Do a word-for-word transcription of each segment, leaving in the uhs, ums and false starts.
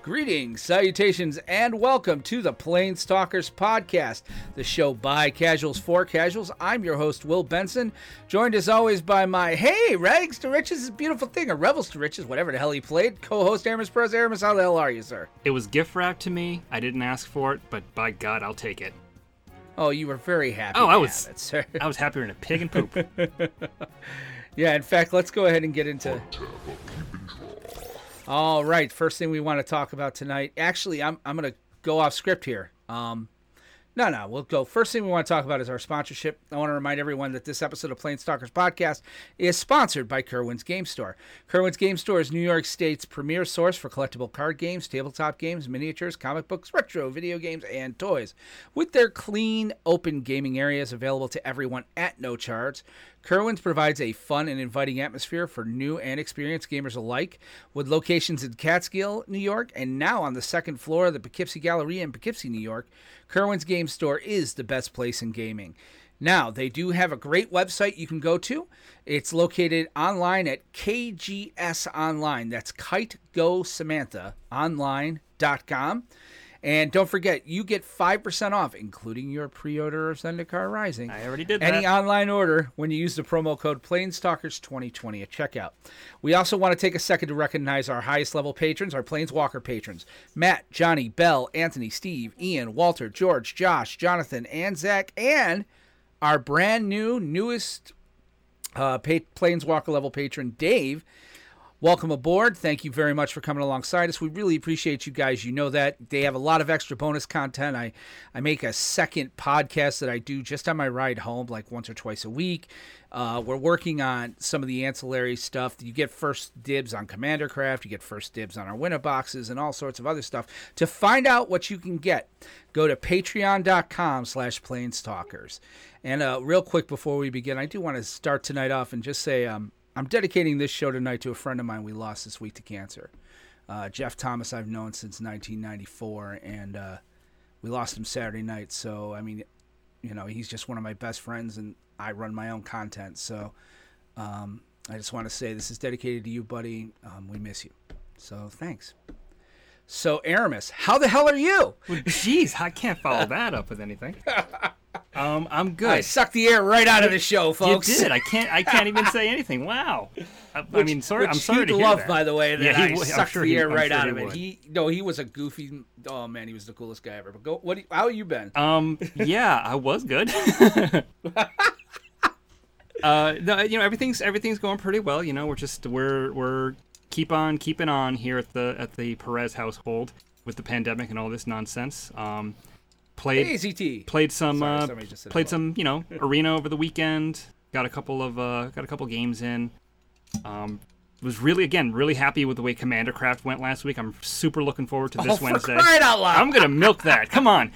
Greetings, salutations, and welcome to the Planestalkers Podcast, the show by casuals for casuals. I'm your host, Will Benson, joined as always by my, hey, Rags to Riches is a beautiful thing, or Revels to Riches, whatever the hell he played, co-host Aramis Perez. Aramis, how the hell are you, sir? It was gift wrapped to me. I didn't ask for it, but by God, I'll take it. Oh, you were very happy oh, to I was, have it, sir. I was happier than a pig in poop. Yeah, in fact, let's go ahead and get into... All right, first thing we want to talk about tonight. Actually, I'm I'm going to go off script here. Um, no, no, we'll go. First thing we want to talk about is our sponsorship. I want to remind everyone that this episode of Planestalkers Podcast is sponsored by Kerwin's Game Store. Kerwin's Game Store is New York State's premier source for collectible card games, tabletop games, miniatures, comic books, retro video games, and toys. With their clean, open gaming areas available to everyone at no charge, Kerwin's provides a fun and inviting atmosphere for new and experienced gamers alike, with locations in Catskill, New York, and now on the second floor of the Poughkeepsie Galleria in Poughkeepsie, New York. Kerwin's Game Store is the best place in gaming. Now, they do have a great website you can go to. It's located online at K G S Online. That's Kite Go Samantha Online dot com. And don't forget, you get five percent off, including your pre-order of Zendikar Rising. I already did that. Any online order when you use the promo code Planestalkers twenty twenty at checkout. We also want to take a second to recognize our highest level patrons, our Planeswalker patrons. Matt, Johnny, Bell, Anthony, Steve, Ian, Walter, George, Josh, Jonathan, and Zach, and our brand new, newest uh, pa- Planeswalker level patron, Dave. Welcome aboard. Thank you very much for coming alongside us. We really appreciate you guys. You know that. They have a lot of extra bonus content. I, I make a second podcast that I do just on my ride home, like once or twice a week. Uh, we're working on some of the ancillary stuff. You get first dibs on Commander Craft. You get first dibs on our winner boxes and all sorts of other stuff. To find out what you can get, go to patreon.com slash planestalkers. And uh, real quick before we begin, I do want to start tonight off and just say... um. I'm dedicating this show tonight to a friend of mine we lost this week to cancer. Uh, Jeff Thomas I've known since nineteen ninety-four, and uh, we lost him Saturday night. So, I mean, you know, he's just one of my best friends, and I run my own content. So um, I just want to say this is dedicated to you, buddy. Um, we miss you. So thanks. So, Aramis, how the hell are you? Well, jeez, I can't follow that up with anything. Um, I'm good. I sucked the air right out of the show, folks. You did. I can't. I can't even say anything. Wow. I, which, I mean, sorry. Which I'm sorry he'd to hear love, that. by the way, that yeah, I he, sucked sure the he, air right sure out he of it. would. He no, he was a goofy. Oh man, he was the coolest guy ever. But go. What? How you been? Um. Yeah, I was good. uh. No, you know, everything's everything's going pretty well. You know, we're just we're we're keep on keeping on here at the at the Perez household with the pandemic and all this nonsense. Um. Played hey, Z T. Played some Sorry, uh, just played some you know arena over the weekend. Got a couple of uh, got a couple games in. Um, was really again really happy with the way Commander Craft went last week. I'm super looking forward to this oh, Wednesday. For crying out loud. I'm gonna milk that. Come on,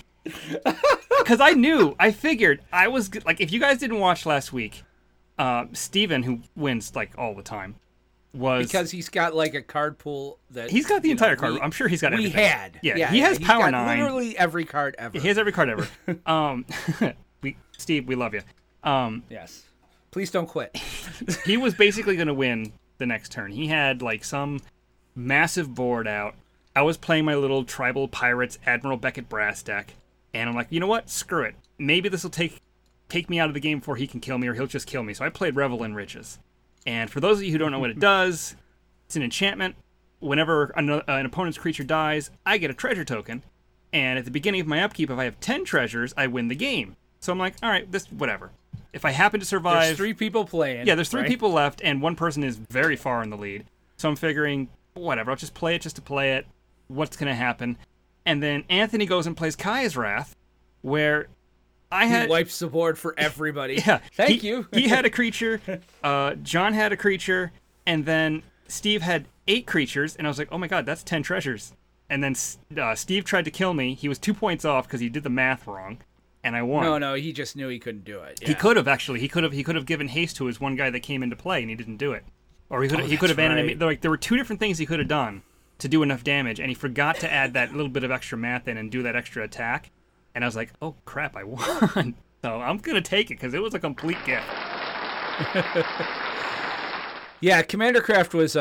because I knew I figured I was like if you guys didn't watch last week, uh, Steven, who wins like all the time. Was because he's got like a card pool that he's got the entire know, card. We, I'm sure he's got we everything. had. Yeah, yeah he yeah, has he's Power got Nine. Literally every card ever. He has every card ever. um, we Steve, we love you. Um, yes. Please don't quit. He was basically going to win the next turn. He had like some massive board out. I was playing my little Tribal Pirates Admiral Beckett Brass deck, and I'm like, you know what? Screw it. Maybe this will take take me out of the game before he can kill me, or he'll just kill me. So I played Revel in Riches. And for those of you who don't know what it does, it's an enchantment. Whenever an, uh, an opponent's creature dies, I get a treasure token. And at the beginning of my upkeep, if I have ten treasures, I win the game. So I'm like, all right, this whatever. If I happen to survive... There's three people playing. Yeah, there's three right? people left, and one person is very far in the lead. So I'm figuring, whatever, I'll just play it just to play it. What's going to happen? And then Anthony goes and plays Kaya's Wrath, where I had... He wipes the board for everybody. Yeah. Thank he, you. He had a creature, uh, John had a creature, and then Steve had eight creatures, and I was like, oh my god, that's ten treasures. And then uh, Steve tried to kill me. He was two points off because he did the math wrong, and I won. No, no, he just knew he couldn't do it. Yeah. He could have, actually. He could have He could have given haste to his one guy that came into play, and he didn't do it. Or he could oh, he could have right. animated... Like, there were two different things he could have done to do enough damage, and he forgot to add that little bit of extra math in and do that extra attack. And I was like, oh, crap, I won. So I'm going to take it, because it was a complete gift. Yeah, Commander Craft was... Uh,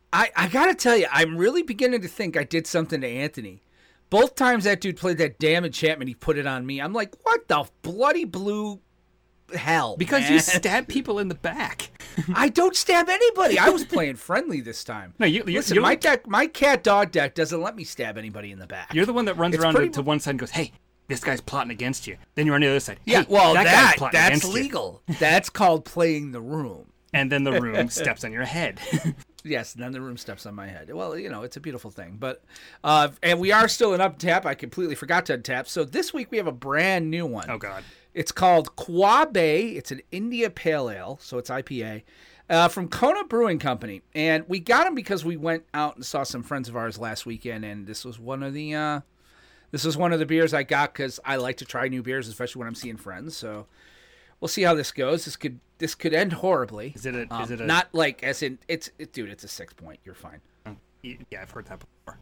I, I gotta tell you, I'm really beginning to think I did something to Anthony. Both times that dude played that damn enchantment, he put it on me. I'm like, what the bloody blue hell? Because man? you stab people in the back. I don't stab anybody. I was playing friendly this time. No, you, you, Listen, you're my like, deck, my cat dog deck doesn't let me stab anybody in the back. You're the one that runs It's around to, pretty to one side and goes, "Hey, this guy's plotting against you." Then you're on the other side. Hey, Yeah, well, that, that, guy's plotting that's against you." legal. That's called playing the room. And then the room steps on your head. Yes, and then the room steps on my head. Well, you know, it's a beautiful thing. But uh, and we are still in Untap. I completely forgot to untap. So this week we have a brand new one. Oh God. It's called Quabe. It's an India Pale Ale, so it's I P A, uh, from Kona Brewing Company. And we got them because we went out and saw some friends of ours last weekend, and this was one of the uh, this was one of the beers I got because I like to try new beers, especially when I'm seeing friends. So we'll see how this goes. This could this could end horribly. Is it a? Um, is it a? not like as in it's it, dude. It's a six point. You're fine. Yeah, I've heard that before.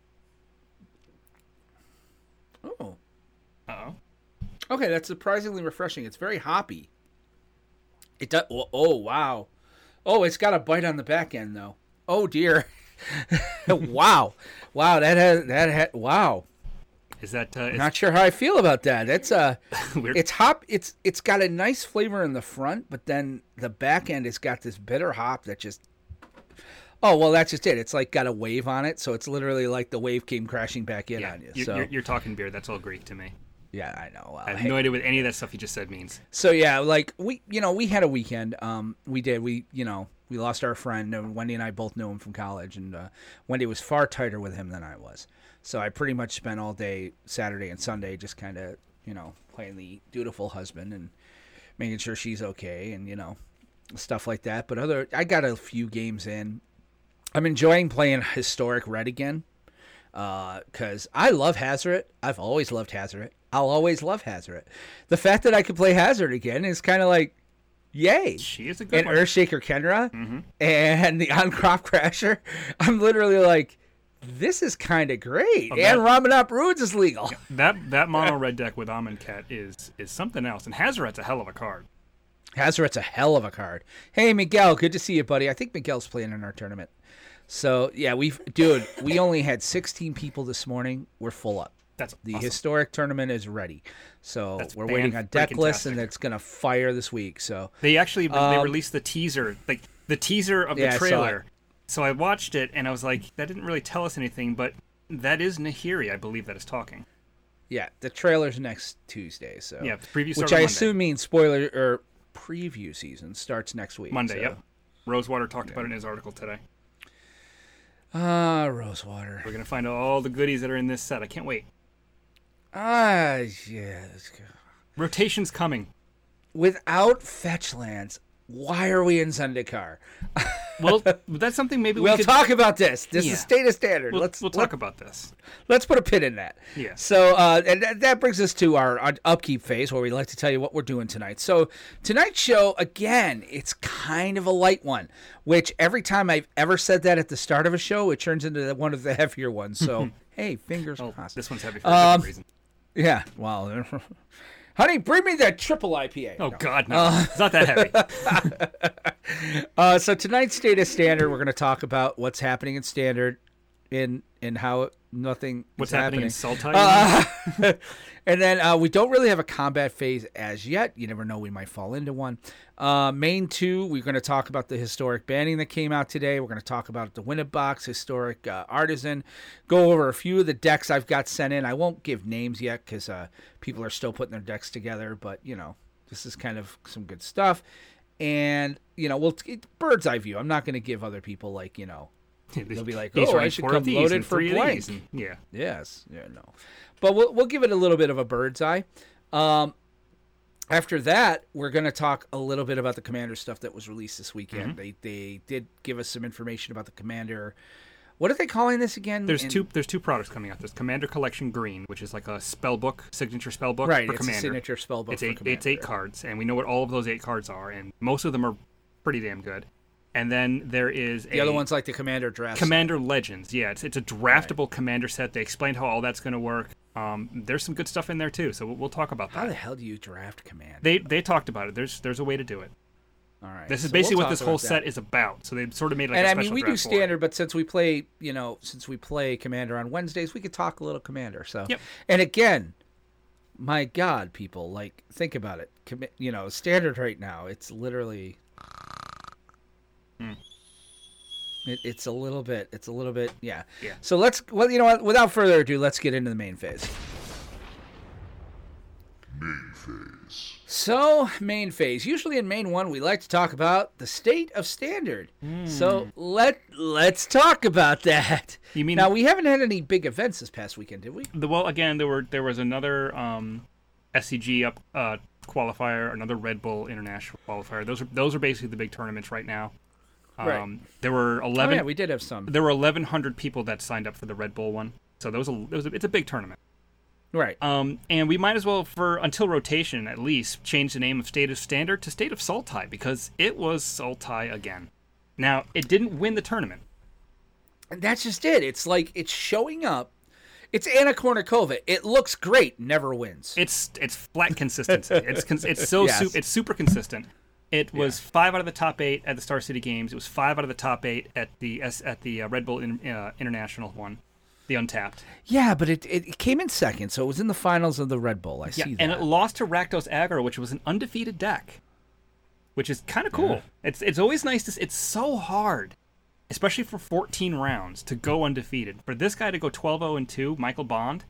Oh. Uh oh. Okay, that's surprisingly refreshing. It's very hoppy. It does. Oh, oh wow. Oh, it's got a bite on the back end though. Oh dear. Wow. Wow. That has that had. Wow. Is that? Uh, is, Not sure how I feel about that. It's uh weird. it's hop. It's it's got a nice flavor in the front, but then the back end has got this bitter hop that just. Oh well, that's just it. It's like got a wave on it, so it's literally like the wave came crashing back in yeah, on you. you're, So you're, you're talking beer. That's all Greek to me. yeah, I know. Well, I have hey. no idea what any of that stuff you just said means. So yeah, like we, you know, we had a weekend. Um, we did. We, you know, we lost our friend. And Wendy and I both knew him from college, and uh, Wendy was far tighter with him than I was. So I pretty much spent all day Saturday and Sunday just kind of, you know, playing the dutiful husband and making sure she's okay, and you know, stuff like that. But other, I got a few games in. I'm enjoying playing Historic Red again. Because uh, I love Hazoret. I've always loved Hazoret. I'll always love Hazoret. The fact that I can play Hazard again is kind of like, yay. She is a good and one. Earthshaker Kenra Mm-hmm. and the On-Crop Crasher. I'm literally like, this is kind of great. Oh, and that- Ramanop Ruins is legal. That that mono red deck with Amonkhet is is something else. And Hazoret's a hell of a card. Hazoret's a hell of a card. Hey, Miguel, good to see you, buddy. I think Miguel's playing in our tournament. So, yeah, we've, dude, we only had sixteen people this morning. We're full up. That's The awesome. historic tournament is ready. So That's we're waiting on deck lists, and fan-freaking-tastic. it's going to fire this week. So They actually they Um, released the teaser, like the teaser of the Yeah, I saw trailer. So I watched it and I was like, that didn't really tell us anything, but that is Nahiri, I believe, that is talking. yeah, the trailer's next Tuesday. So Yeah, the preview which started I Monday. assume means spoiler or preview season starts next week. Monday, so. yep. Rosewater talked about it in his article today. Ah, Rosewater. We're gonna find out all the goodies that are in this set. I can't wait. Ah, yeah. let's go. Rotation's coming. Without fetch lands, why are we in Zendikar? Well, that's something maybe We'll we could talk about this. This Yeah. is state of standard. We'll, let's we'll let- talk about this. Let's put a pin in that. Yeah. So, uh, and that, that brings us to our, our upkeep phase where we like to tell you what we're doing tonight. So, tonight's show, again, it's kind of a light one, which every time I've ever said that at the start of a show, it turns into one of the heavier ones. So, hey, fingers Oh, crossed. this one's heavy for a Um, different reason. Yeah, well, honey, bring me that triple I P A. Oh No. God, no! It's not that heavy. Uh, so tonight's state of standard, we're going to talk about what's happening in standard, in in how nothing What's is happening in happening. Sultai? Uh, and then uh, we don't really have a combat phase as yet. You never know; we might fall into one. Uh, main two, we're going to talk about the historic banning that came out today. We're going to talk about the Winnet Box, historic uh, artisan. Go over a few of the decks I've got sent in. I won't give names yet because uh, people are still putting their decks together. But you know, this is kind of some good stuff. And you know, we'll t- bird's eye view. I'm not going to give other people like you know. They'll be like, He's "Oh, I running should four come of these loaded and for three of blank." these, and- yeah. Yes, yeah, no, but we'll we'll give it a little bit of a bird's eye. Um, after that, we're going to talk a little bit about the Commander stuff that was released this weekend. Mm-hmm. They they did give us some information about the Commander. What are they calling this again? There's In- two. There's two products coming out. There's Commander Collection Green, which is like a spell book, signature spell book right. for It's Commander. a signature spell book. It's for eight. Commander. It's eight cards, and we know what all of those eight cards are, and most of them are pretty damn good. And then there is The a other one's like the Commander draft. Commander Legends. Yeah, it's it's a draftable Commander set. They explained how all that's going to work. Um, there's some good stuff in there too, so we'll, we'll talk about How that. the hell do you draft Commander? They they talked about it. There's there's a way to do it. All right. This is so basically we'll what this talk whole about that. set is about. So they sort of made like And a I special mean, we do draft for it. standard, but since we play, you know, since we play Commander on Wednesdays, we could talk a little Commander. So, Yep. and again, my God, people, like, think about it. Commi- you know, standard right now, it's literally, Mm. it, it's a little bit, it's a little bit, yeah. Yeah. So let's, well, you know what? Without further ado, let's get into the main phase. Main phase. So, main phase. Usually in main one, we like to talk about the state of standard. So let let's talk about that. You mean- now? We haven't had any big events this past weekend, did we? The, well, again, there were there was another um, S C G up uh, qualifier, another Red Bull International qualifier. Those are those are basically the big tournaments right now. Um, Right. There were Oh eleven. yeah, we did have some. There were eleven hundred people that signed up for the Red Bull one. So there was a, there was a it's a big tournament. Right. Um, and we might as well, for until rotation at least, change the name of State of Standard to State of Sultai, because it was Sultai again. Now, it didn't win the tournament. And that's just it. It's like it's showing up. It's Anna Kournikova. It looks great. Never wins. It's it's flat consistency. It's cons- it's so Yes. su- it's super consistent. It was five out of the top eight at the Star City Games. It was five out of the top eight at the S- at the uh, Red Bull in- uh, International one, the Untapped. Yeah, but it, it it came in second, so it was in the finals of the Red Bull. I Yeah, see that. and it lost to Rakdos Aggro, which was an undefeated deck, which is kind of cool. Yeah. It's it's always nice to. s- It's so hard, especially for fourteen rounds, to go undefeated. For this guy to go twelve oh and two, Michael Bond.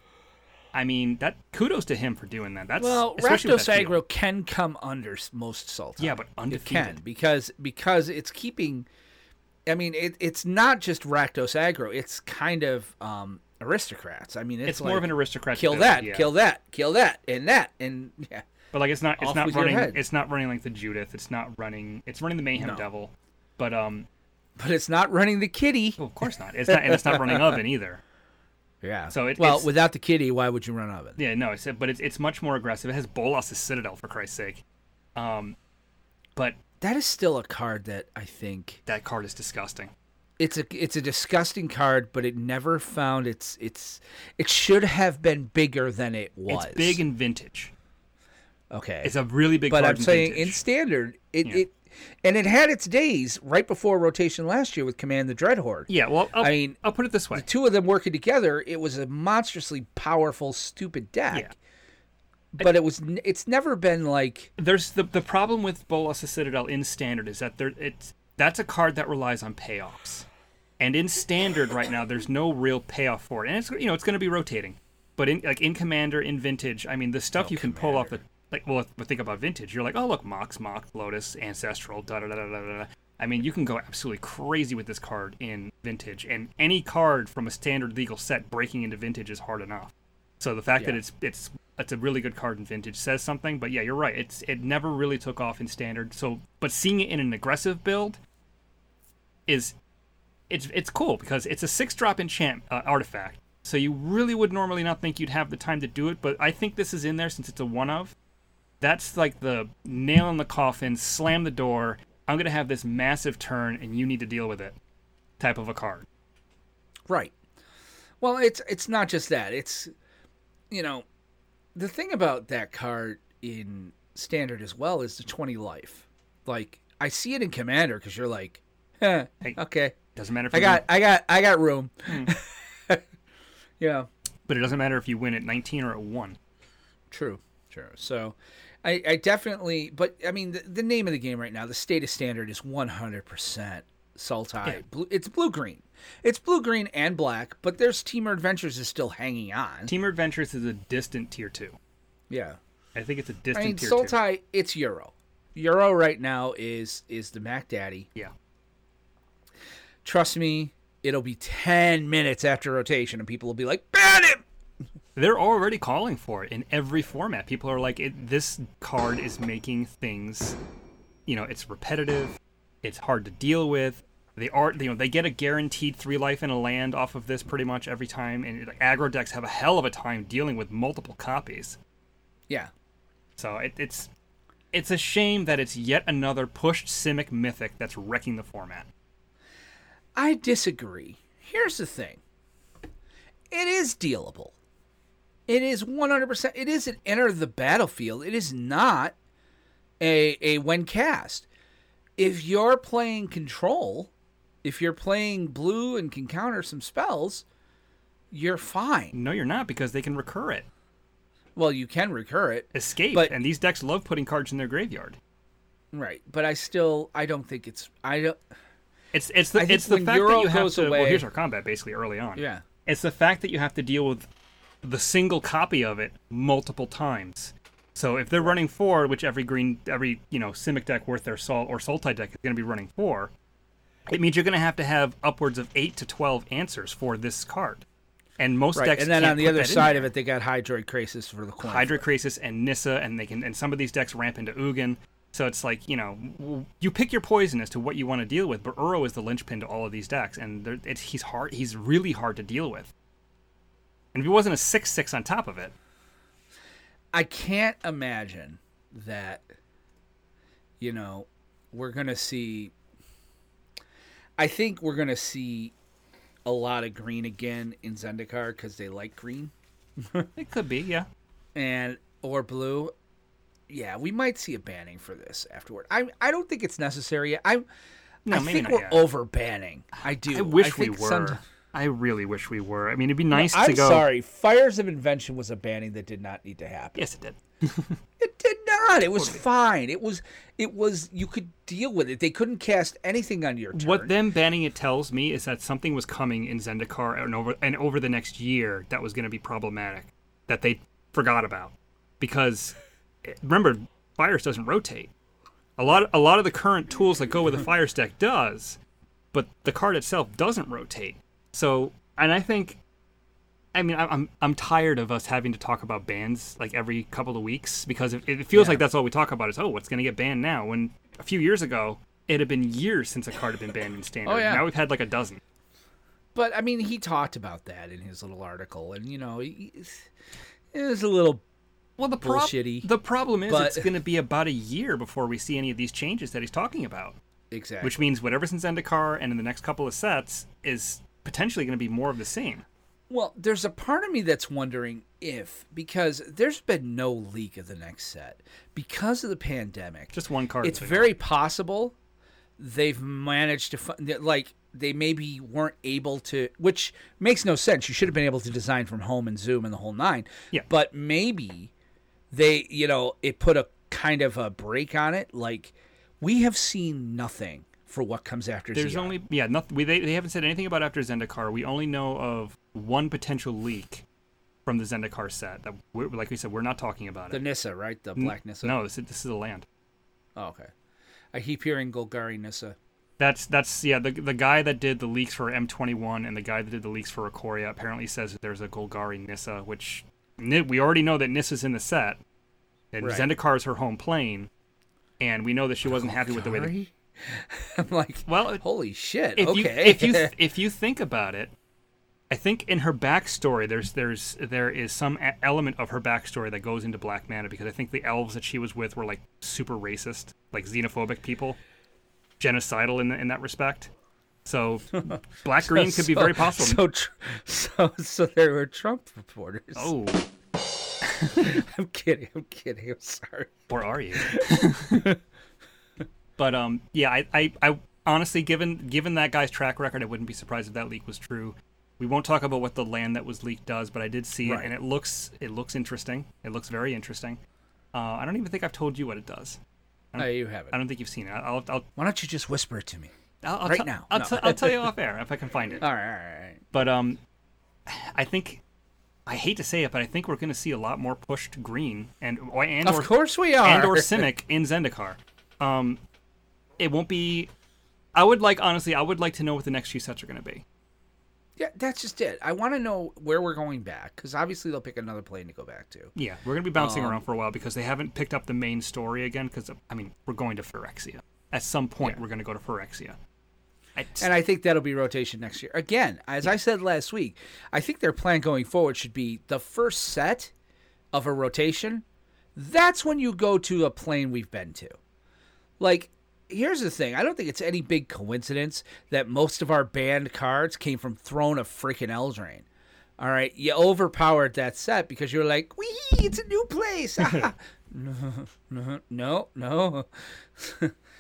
I mean, that kudos to him for doing that. That's Well, especially with Rakdos that field. Aggro can come under s- most Sultai. Yeah, but It undefeated. can because because it's keeping. I mean, it, it's not just Rakdos Aggro. It's kind of um, aristocrats. I mean, it's, It's like, more of an aristocrat. kill build, that, yeah. kill that, kill that, and that, and yeah. But like, it's not. It's Off not with your running. head. It's not running like the Judith. It's not running. It's running the Mayhem No. Devil. But um, But it's not running the kitty. well, of course not. It's not, and it's not running Oven either. Yeah. So it- well, it's- without the kitty, why would you run Oven? Yeah, no. It's but it's it's much more aggressive. It has Bolas' Citadel, for Christ's sake. Um, but That is still a card that I think that card is disgusting. it's a it's a disgusting card, but it never found its its it should have been bigger than it was. It's big in vintage. okay. It's a really big but card I'm in saying vintage. in standard, it, Yeah. it and it had its days right before rotation last year with Command the Dreadhorde. Yeah, well, I'll, I mean, I'll put it this way. The two of them working together, it was a monstrously powerful, stupid deck. Yeah. But it was n- it's never been like There's the the problem with Bolas' Citadel in standard is that there it's that's a card that relies on payoffs, and in standard right now there's no real payoff for it, and it's you know it's going to be rotating, but in like in Commander, in Vintage, I mean the stuff Oh, you can pull off the like well if we think about Vintage, you're like, oh look, Mox, Mox, Lotus, Ancestral, da da da da da da. I mean you can go absolutely crazy with this card in Vintage, and any card from a standard legal set breaking into Vintage is hard enough. So the fact that Yeah. it's it's it's a really good card in Vintage says something. But yeah, you're right. It's it never really took off in Standard. So but seeing it in an aggressive build is it's it's cool because it's a six drop enchant uh, artifact. So you really would normally not think you'd have the time to do it. But I think this is in there since it's a one of. That's like the nail in the coffin. Slam the door. I'm gonna have this massive turn, and you need to deal with it. Type of a card. right. Well, it's it's not just that. It's you know, the thing about that card in standard as well is the twenty life. Like I see it in Commander because you're like, eh, Hey. okay, Doesn't matter if I you got win, I got I got room. Hmm. Yeah, but it doesn't matter if you win at nineteen or at one. true, true. So, I, I definitely, but I mean, the, the name of the game right now, the state of standard is one hundred percent Sultai. Yeah. Blue, it's blue green. It's blue green and black, but there's Teamer Adventures is still hanging on. Team Adventures is a distant tier two. Yeah. I think it's a I distant mean, tier two. Sultai, it's Euro. Euro right now is is the Mac Daddy. Yeah. Trust me, it'll be ten minutes after rotation, and people will be like, ban him! They're already calling for it in every format. People are like, it, this card is making things, you know, it's repetitive, it's hard to deal with. They are, you know, they get a guaranteed three life in a land off of this pretty much every time, and like, aggro decks have a hell of a time dealing with multiple copies. Yeah. So it, it's it's a shame that it's yet another pushed Simic Mythic that's wrecking the format. I disagree. Here's the thing. It is dealable. It is one hundred percent. It is an enter the battlefield. It is not a a when cast. if you're playing control, if you're playing blue and can counter some spells, you're fine. No, you're not, because they can recur it. Well, you can recur it. Escape, but, and these decks love putting cards in their graveyard. Right, but I still, I don't think it's, I don't. It's it's the it's the fact Euro that you have goes to. away, well, here's our combat basically early on. Yeah. It's the fact that you have to deal with the single copy of it multiple times. So if they're running four, which every green, every you know Simic deck worth their salt or Sultai deck is going to be running four, it means you're going to have to have upwards of eight to twelve answers for this card. And most right. decks and then can't on the put other that in side there. of it, they got Hydroid Krasis for the coin. Hydroid Krasis and Nissa, and they can and some of these decks ramp into Ugin. So it's like, you know, w- you pick your poison as to what you want to deal with, but Uro is the linchpin to all of these decks, and it's, he's hard. He's really hard to deal with. And if he wasn't a six six on top of it, I can't imagine that. You know, we're gonna see. I think we're gonna see a lot of green again in Zendikar because they like green. it could be, yeah. And or blue. Yeah, we might see a banning for this afterward. I I don't think it's necessary. I no, I maybe think not we're yet. over banning. I do. I wish I we think were. some- I really wish we were. I mean, it'd be nice I'm to go. sorry. Fires of Invention was a banning that did not need to happen. Yes, it did. It did not. It was fine. It was. It was. You could deal with it. They couldn't cast anything on your turn. What them banning it tells me is that something was coming in Zendikar and over and over the next year that was going to be problematic that they forgot about, because remember, Fires doesn't rotate. A lot. A lot of the current tools that go with the Fires deck does, but the card itself doesn't rotate. So, and I think, I mean, I'm I'm tired of us having to talk about bans like every couple of weeks, because it, it feels Yeah. like that's all we talk about is, oh, what's going to get banned now? When a few years ago, it had been years since a card had been banned in Standard. Oh, yeah. Now we've had like a dozen. But I mean, he talked about that in his little article, and you know, he, it was a little. Well, the prob- bullshitty, The problem is but- it's going to be about a year before we see any of these changes that he's talking about. Exactly. Which means whatever's in Zendikar and in the next couple of sets is potentially going to be more of the same. Well, there's a part of me that's wondering if, because there's been no leak of the next set because of the pandemic. Just one card. It's very possible they've managed to find, like, they maybe weren't able to, which makes no sense. You should have been able to design from home and Zoom and the whole nine. Yeah. But maybe they, you know, it put a kind of a break on it. Like, we have seen nothing for what comes after There's Xeon. only yeah, nothing. We, they they haven't said anything about after Zendikar. We only know of one potential leak from the Zendikar set. That we're, like we said, we're not talking about The it. Nissa, right? The Black Nissa? No, this is, this is a land. Oh, okay. I keep hearing Golgari Nissa. That's that's yeah. The the guy that did the leaks for M twenty-one and the guy that did the leaks for Ikoria apparently says that there's a Golgari Nissa, which Ni- we already know that Nissa's in the set, and Right. Zendikar is her home plane, and we know that she wasn't happy with the way. That, Golgari? I'm like, well, it- holy shit. if okay. you if you if you think about it, I think in her backstory there's there's there is some a- element of her backstory that goes into Black Mana, because I think the elves that she was with were like super racist, like xenophobic people, genocidal in the, in that respect. So black green could be So- very possible. So, tr- so, so there were Trump reporters. oh, I'm kidding. I'm kidding. I'm sorry. or are you? But um, yeah, I, I, I honestly, given given that guy's track record, I wouldn't be surprised if that leak was true. We won't talk about what the land that was leaked does, but I did see Right. it, and it looks it looks interesting. It looks very interesting. Uh, I don't even think I've told you what it does. No, you haven't. I don't think you've seen it. I'll I'll Why don't you just whisper it to me? I'll, I'll Right t- now. I'll, No. t- I'll tell you off air if I can find it. All right, all right, all right. But um, I think I hate to say it, but I think we're going to see a lot more pushed green and and Of or, course we are. and or Simic in Zendikar. Um, it won't be. I would like honestly. I would like to know what the next few sets are going to be. Yeah, that's just it. I want to know where we're going back, because obviously they'll pick another plane to go back to. Yeah, we're going to be bouncing Um, around for a while because they haven't picked up the main story again. Because I mean, we're going to Phyrexia. At some point, Yeah. we're going to go to Phyrexia. I, And I think that'll be rotation next year. Again, as I said last week, I think their plan going forward should be the first set of a rotation. That's when you go to a plane we've been to. Like, here's the thing. I don't think it's any big coincidence that most of our banned cards came from Throne of freaking Eldraine. All right, you overpowered that set because you're like, wee, it's a new place. no, no, no, no.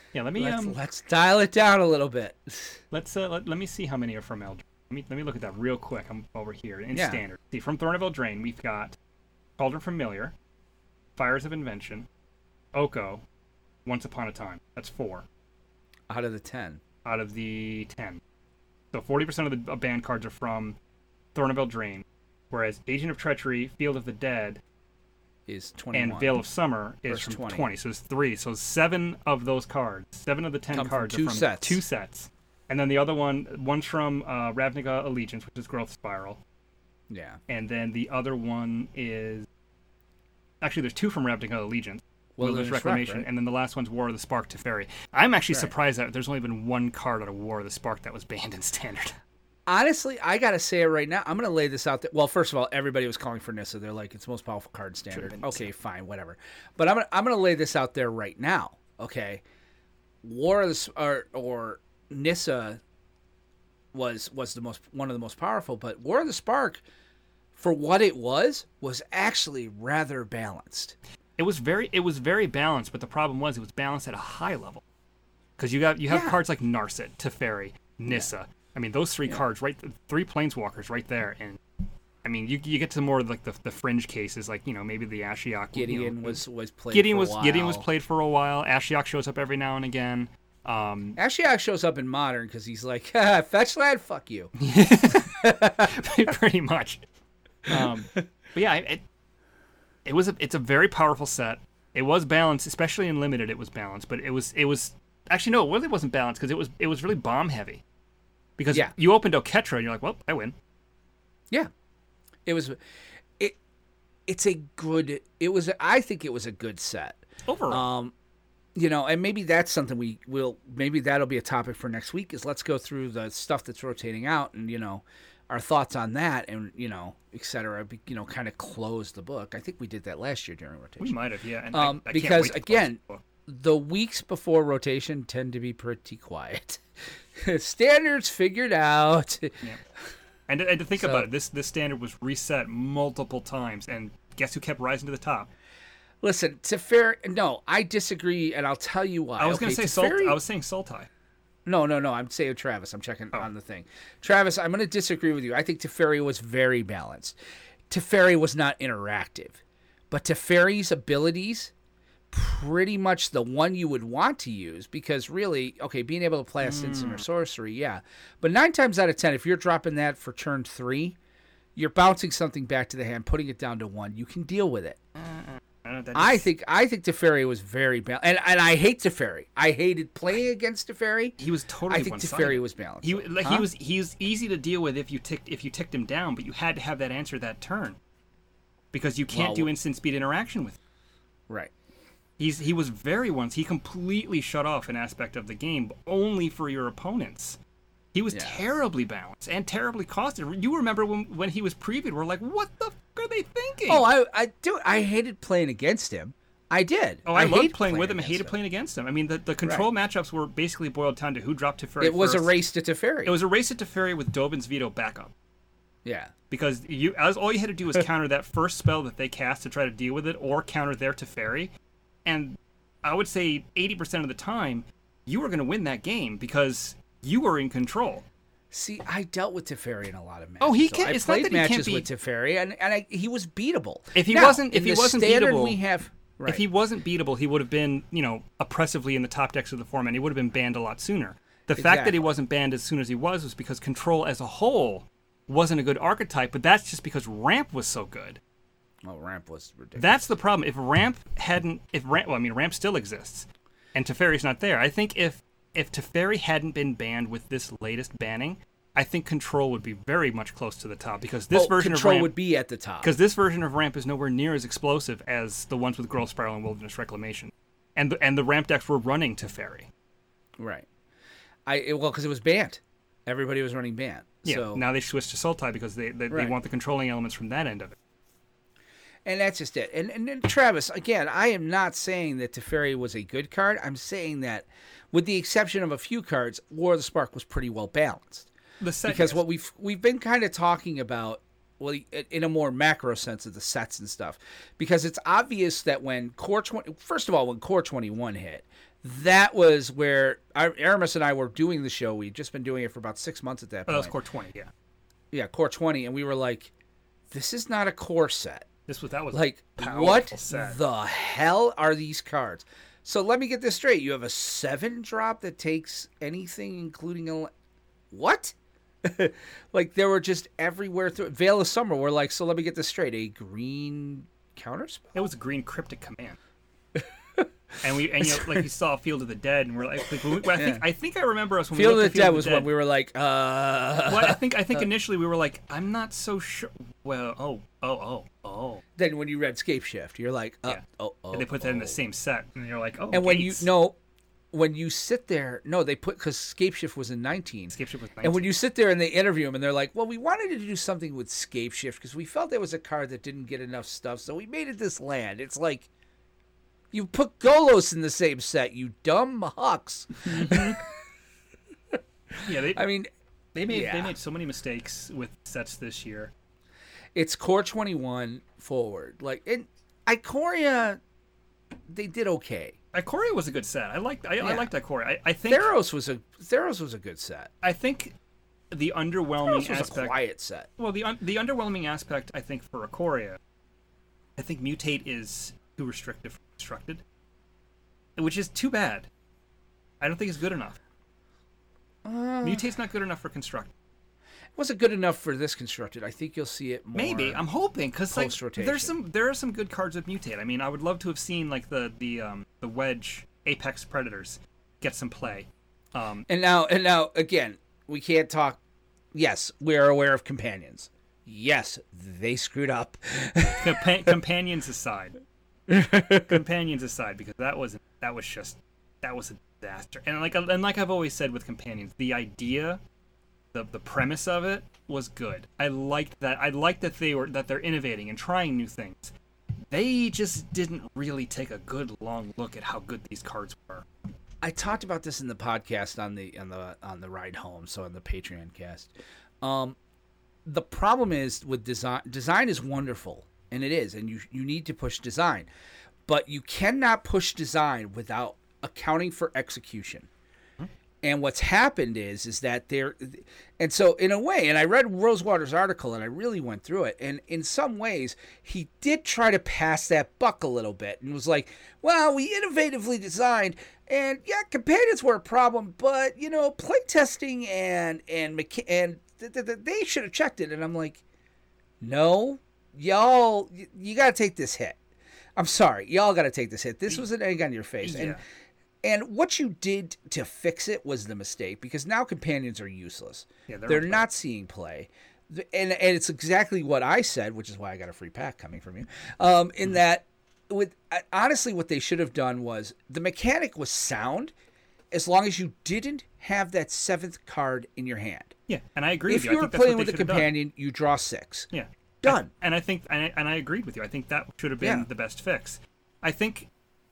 Yeah, let me let's, um, let's dial it down a little bit. let's uh, let, let me see how many are from Eldritch. Let me let me look at that real quick. I'm over here in Yeah. standard. See, from Thorn of Eldraine, we've got Cauldron Familiar, Fires of Invention, Oko, Once Upon a Time. That's four Out of the ten. out of the ten. So forty percent of the banned cards are from Thorn of Eldraine, whereas Agent of Treachery, Field of the Dead, Is twenty-one. and Veil of Summer is Versus from twenty. twenty. So it's three. So seven of those cards, seven of the ten Come from cards two are from sets. two sets. And then the other one, one's from uh, Ravnica Allegiance, which is Growth Spiral. Yeah. And then the other one is... Actually, there's two from Ravnica Allegiance. Wilderness Wilderness Reclamation. Wreck, right? And then the last one's War of the Spark Teferi. I'm actually Right. surprised that there's only been one card out of War of the Spark that was banned in Standard. Honestly, I gotta say it right now. I'm gonna lay this out there. Well, first of all, everybody was calling for Nissa. They're like, it's the most powerful card in standard. Sure. Okay, fine, whatever. But I'm gonna I'm gonna lay this out there right now. Okay, War of the S- or or Nissa was was the most one of the most powerful, but War of the Spark, for what it was, was actually rather balanced. It was very it was very balanced, but the problem was it was balanced at a high level. Because you got you have Yeah. cards like Narset, Teferi, Nissa. I mean, those three cards, right? Three planeswalkers right there, and I mean, you you get to more of like the the fringe cases, like you know maybe the Ashiok. Gideon you know, was was played. Gideon for was a while. Gideon was played for a while. Ashiok shows up every now and again. Um, Ashiok shows up in Modern because he's like, fetch land, fuck you. pretty much. Um, but yeah, it it was a it's a very powerful set. It was balanced, especially in limited. It was balanced, but it was it was actually no, it really wasn't balanced because it was it was really bomb heavy. Because Yeah. you opened Oketra and you're like, well, I win. Yeah, it was. It it's a good. It was. I think it was a good set. Overall, Um, you know, and maybe that's something we will. Maybe that'll be a topic for next week. Is let's go through the stuff that's rotating out, and you know, our thoughts on that, and you know, et cetera. be- You know, kind of close the book. I think we did that last year during rotation. we might have, yeah. And um, I, I can't because, wait to close again, the book. The weeks before rotation tend to be pretty quiet. Standards figured out. Yeah. And, and to think So- about it, this this standard was reset multiple times, and guess who kept rising to the top? Listen, Teferi. No, I disagree, and I'll tell you why. I was okay, going to say Salt. Teferi- I was saying Sultai. No, no, no. I'm saying Travis. I'm checking Oh. on the thing. Travis, I'm going to disagree with you. I think Teferi was very balanced. Teferi was not interactive, but Teferi's abilities, pretty much the one you would want to use, because really, okay, being able to play a instant or sorcery, yeah. But nine times out of ten, if you're dropping that for turn three, you're bouncing something back to the hand, putting it down to one. You can deal with it. I, don't know, that I just- think I think Teferi was very balanced, and and I hate Teferi. I hated playing against Teferi. he was totally I think one-sided. Teferi was balanced. He like Huh? he was he was easy to deal with if you ticked if you ticked him down, but you had to have that answer that turn, because you can't Well, do instant speed interaction with him. right. He's he was very once he completely shut off an aspect of the game, but only for your opponents. He was Yeah. terribly balanced and terribly costed. You remember when when he was previewed, we're like, what the f- are they thinking? Oh, I I do. I hated playing against him. I did. Oh, I, loved hated playing with him. I against hated playing against him. I mean, the, the control matchups were basically boiled down to who dropped Teferi It was a first. race to Teferi. It was a race to Teferi with Dobin's veto backup. yeah. Because you, as all you had to do was counter that first spell that they cast to try to deal with it, or counter their Teferi, and I would say eighty percent of the time you were going to win that game because you were in control. See, I dealt with Teferi in a lot of matches. Oh, he so can't- I it's not played that he can't matches be- with Teferi, and and I, he was beatable. If he Now, wasn't- if in he the wasn't standard beatable- we have. Right. If he wasn't beatable, he would have been, you know, oppressively in the top decks of the format. He would have been banned a lot sooner. The fact that Exactly. he wasn't banned as soon as he was was because control as a whole wasn't a good archetype, but that's just because ramp was so good. Oh, ramp was ridiculous. That's the problem. If ramp hadn't, if ramp, well, I mean, ramp still exists, and Teferi's not there. I think if if Teferi hadn't been banned with this latest banning, I think control would be very much close to the top because this oh, version control of ramp would be at the top. because this version of ramp is nowhere near as explosive as the ones with Growth Spiral and Wilderness Reclamation, and the, and the ramp decks were running Teferi. Right. I it, well because it was banned. Everybody was running banned. Yeah. So Now they switched to Sultai because they they, Right. they want the controlling elements from that end of it. And that's just it. And, and and Travis, again, I am not saying that Teferi was a good card. I'm saying that, with the exception of a few cards, War of the Spark was pretty well balanced. The set, Because yes. what we've we've been kind of talking about, well, in a more macro sense of the sets and stuff, because it's obvious that when Core twenty, first of all, when Core twenty-one hit, that was where I, Aramis and I were doing the show. We'd just been doing it for about six months at that Oh, point. that was core twenty. Yeah. Yeah, core twenty, and we were like, "This is not a core set. This was that was Like, a powerful what set. the hell are these cards?" So let me get this straight. You have a seven drop that takes anything, including a what? Like there were just everywhere through Veil of Summer. We're like, so let me get this straight. A green counterspell. It was a green cryptic command. And we and you know, like you saw Field of the Dead, and we're like, like we, I think Yeah. I think I remember us when Field we of looked the at Dead Field was of the when we were like, uh. Well, I think I think initially we were like, I'm not so sure. Well, oh, oh, oh, oh. Then when you read Scape Shift, you're like, uh, Yeah. oh, oh. And they put that in oh. the same set, and you're like, oh. And when you Gates. no, when you sit there, no, they put because Scape Shift was in nineteen. Scape Shift was And when nineteen. you sit there and they interview him, and they're like, "Well, we wanted to do something with Scape Shift because we felt there was a card that didn't get enough stuff, so we made it this land." It's like you put Golos in the same set, you dumb hucks. yeah, they, I mean, they made they yeah. made so many mistakes with sets this year. it's core twenty-one forward. Like in Ikoria, they did okay. Ikoria was a good set. I liked I, I Yeah. liked Ikoria. I, I think Theros was a Theros was a good set. I think the underwhelming Theros was a aspect. quiet set. Well, the un- the underwhelming aspect I think for Ikoria, I think Mutate is too restrictive for constructed, which is too bad. I don't think it's good enough. Uh, Mutate's not good enough for constructed. It wasn't good enough for this constructed. I think you'll see it more. Maybe I'm hoping because like post-rotation. there's some there are some good cards with Mutate. I mean, I would love to have seen like the the um the Wedge Apex Predators get some play. Um, And now, and now, again, we can't talk. Yes, we are aware of companions. Yes, they screwed up. compa- companions aside, companions aside, because that was that was just that was a disaster. And like and like I've always said with companions, the idea, the the premise of it was good. I liked that. I liked that they were that they're innovating and trying new things. They just didn't really take a good long look at how good these cards were. I talked about this in the podcast on the on the on the ride home, so on the Patreon cast. Um, the problem is with design. Design is wonderful, and it is, and you you need to push design, but you cannot push design without accounting for execution. And what's happened is is that there, and so in a way, and I read Rosewater's article and I really went through it, and in some ways he did try to pass that buck a little bit and was like, well, we innovatively designed, and yeah, companions were a problem, but you know, playtesting and and mecha- and th- th- th- they should have checked it, and I'm like, no, y'all, y- you got to take this hit. I'm sorry, y'all got to take this hit. This was an egg on your face, and. Yeah. And what you did to fix it was the mistake, because now companions are useless. Yeah, they're they're unplayable. not seeing play. The- And and it's exactly what I said, which is why I got a free pack coming from you. Um, in that, with uh, honestly, what they should have done was the mechanic was sound, as long as you didn't have that seventh card in your hand. Yeah, and I agree If with you. you I were think that's playing what with they a should have done. companion, you draw six. Yeah. Done. And I think, and I, and I agreed with you. I think that should have been Yeah. the best fix. I think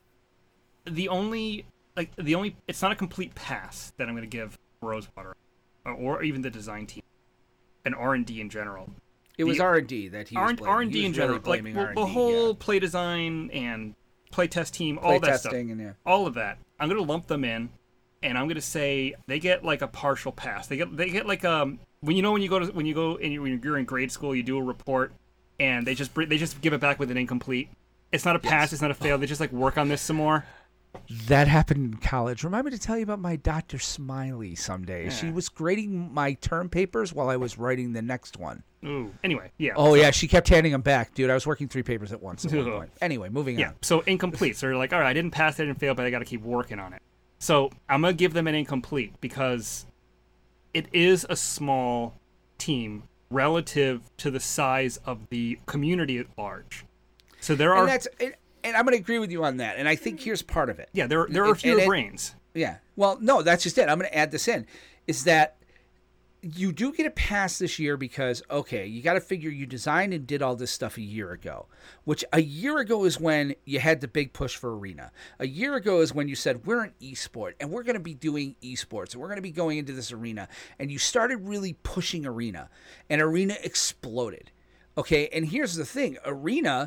the only, like, the only, it's not a complete pass that I'm going to give Rosewater, or, or even the design team, and R and D in general. It was The- R and D that he was R and, blaming. R and D He in was really general, like blaming well, R and the D, whole yeah. play design and play test team, all Play that stuff, testing and yeah. all of that. I'm going to lump them in, and I'm going to say they get like a partial pass. They get they get like um when you know when you go to when you go and you, when you're in grade school, you do a report, and they just br- they just give it back with an incomplete. It's not a pass. It's not a fail. They just like work on this some more. That happened in college. Remind me to tell you about my Doctor Smiley someday. She Yeah. was grading my term papers while I was writing the next one. Ooh. Anyway, yeah. Oh, yeah, she kept handing them back. Dude, I was working three papers at once at one Ugh. point. Anyway, moving Yeah, on. so incomplete. So they're like, all right, I didn't pass, I didn't fail, but I got to keep working on it. So I'm going to give them an incomplete because it is a small team relative to the size of the community at large. So there are, And that's and, and I'm going to agree with you on that. And I think here's part of it. yeah, there, there are and- fewer and it- brains. Yeah. Well, no, that's just it. I'm going to add this in. Is that you do get a pass this year because, okay, you got to figure you designed and did all this stuff a year ago, which a year ago is when you had the big push for Arena. A year ago is when you said, we're an esport and we're going to be doing esports and we're going to be going into this arena. And you started really pushing Arena, and Arena exploded. Okay. And here's the thing, Arena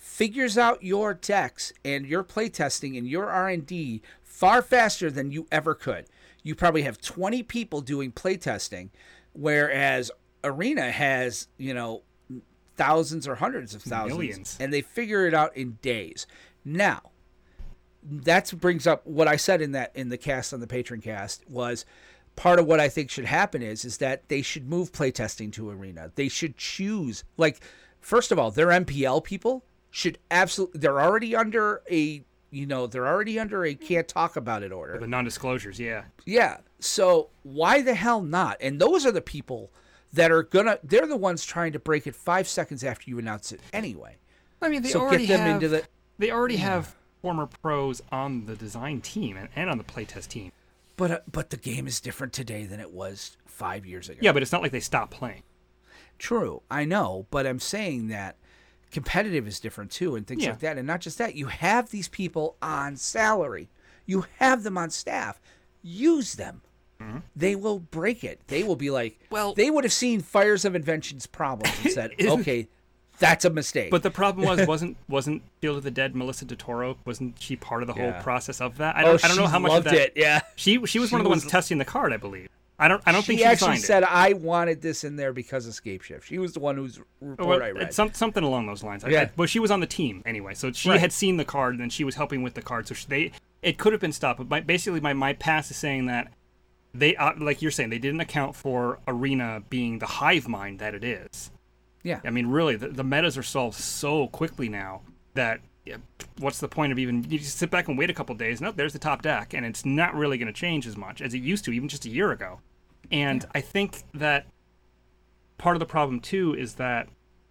figures out your decks and your playtesting and your R and D far faster than you ever could. You probably have twenty people doing playtesting, whereas Arena has, you know, thousands or hundreds of thousands. Millions. And they figure it out in days. Now, that brings up what I said in that in the cast on the Patreon cast was part of what I think should happen is is that they should move playtesting to Arena. They should choose, like, first of all, their M P L people should absolutely, they're already under a, you know, they're already under a can't talk about it order. The non-disclosures, yeah. Yeah. So why the hell not? And those are the people that are gonna, they're the ones trying to break it five seconds after you announce it anyway. I mean, they so already get them have, into the, they already have former pros on the design team and, and on the playtest team. But uh, but the game is different today than it was five years ago. Yeah, but it's not like they stopped playing. True, I know, but I'm saying that competitive is different too, and things Yeah. like that. And not just that, you have these people on salary, you have them on staff. Use them. Mm-hmm. They will break it. They will be like, Well- they would have seen Fires of Invention's problems and said, Isn't- okay, that's a mistake. But the problem was, wasn't wasn't Field of the Dead Melissa DeToro? Wasn't she part of the whole Yeah. process of that? I oh, don't, I don't know she how much loved of that. it. Yeah, She she was She one of the was- ones testing the card, I believe. I don't I don't she think she actually designed said, "I wanted this in there because of Scape Shift." She was the one whose it. report Well, I read. it's some, something along those lines. I- Yeah. I, but she was on the team anyway, so she Right. had seen the card and she was helping with the card. So she, they it could have been stopped. But my, basically, my my pass is saying that they uh, like you're saying they didn't account for Arena being the hive mind that it is. Yeah, I mean, really, the, the metas are solved so quickly now that yeah, what's the point of even you just sit back and wait a couple days? No, there's the top deck, and it's not really going to change as much as it used to, even just a year ago. And I think that part of the problem too is that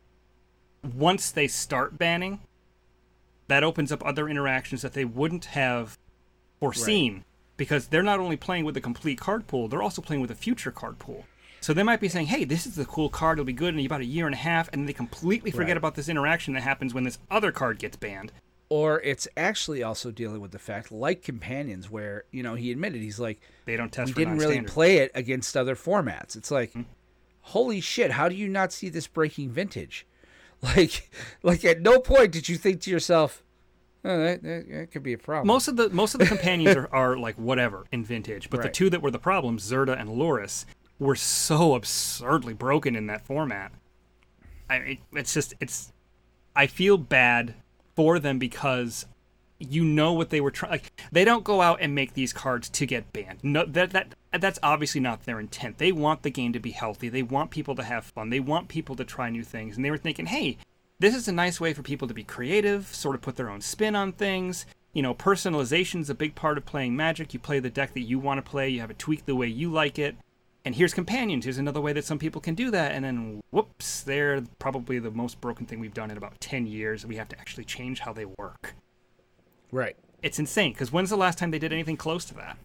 once they start banning, that opens up other interactions that they wouldn't have foreseen because they're not only playing with the complete card pool, they're also playing with a future card pool. So they might be saying, hey, this is the cool card, it'll be good in about a year and a half, and then they completely forget Right. about this interaction that happens when this other card gets banned. or it's actually also dealing with the fact, like Companions, where, you know, he admitted, he's like, They don't test we for didn't really non-standard. play it against other formats. It's like, holy shit, how do you not see this breaking Vintage? Like, like at no point did you think to yourself, oh, that, that, that could be a problem. Most of the most of the companions are, are like whatever in Vintage, but the Right. two that were the problems, Zerda and Loris, were so absurdly broken in that format. I it, it's just it's I feel bad for them because you know what they were trying. Like they don't go out and make these cards to get banned. No, that that that's obviously not their intent. They want the game to be healthy. They want people to have fun. They want people to try new things. And they were thinking, hey, this is a nice way for people to be creative, sort of put their own spin on things. You know, personalization is a big part of playing Magic. You play the deck that you want to play. You have it tweaked the way you like it. And here's Companions. Here's another way that some people can do that. And then, whoops, they're probably the most broken thing we've done in about ten years. We have to actually change how they work. Right. It's insane, because when's the last time they did anything close to that?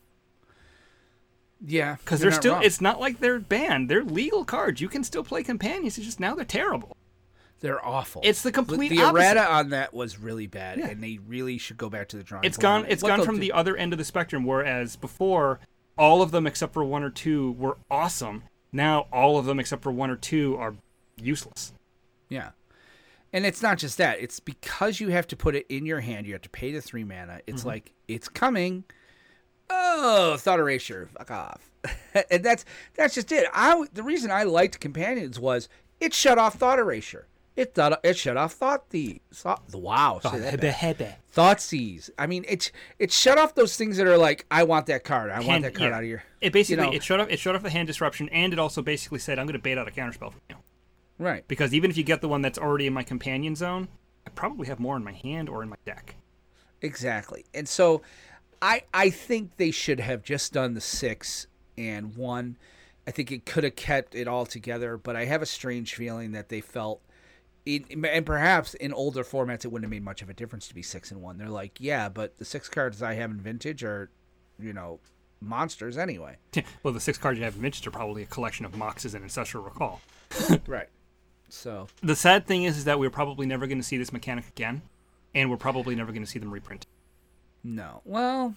Yeah. Because you're they're not still, wrong. it's not like they're banned. They're legal cards. You can still play Companions. It's just now they're terrible. They're awful. It's the complete The opposite. errata on that was really bad, Yeah. and they really should go back to the drawing It's board. gone. It's What gone they'll from do- the other end of the spectrum. Whereas before, all of them except for one or two were awesome. Now all of them except for one or two are useless. Yeah. And it's not just that. It's because you have to put it in your hand. You have to pay the three mana. It's Mm-hmm. like, it's coming. Oh, thought erasure. Fuck off. And that's that's just it. I, the reason I liked Companions was it shut off thought erasure. It thought it shut off thought thieves. Thought, wow. say that back. Thought seize. I mean, it's it shut off those things that are like, I want that card. I want Hand- that card yeah. out of here. It basically You know. it shut off it shut off the hand disruption, and it also basically said, I'm going to bait out a counterspell from you. Right. Because even if you get the one that's already in my companion zone, I probably have more in my hand or in my deck. Exactly. And so I I think they should have just done the six and one. I think it could have kept it all together, but I have a strange feeling that they felt it, and perhaps in older formats it wouldn't have made much of a difference to be six and one. They're like, yeah, but the six cards I have in Vintage are, you know, monsters anyway. Well, the six cards you have in Vintage are probably a collection of Moxes and Ancestral Recall. Right. So The sad thing is, is that we're probably never going to see this mechanic again, and we're probably never going to see them reprint. no. Well,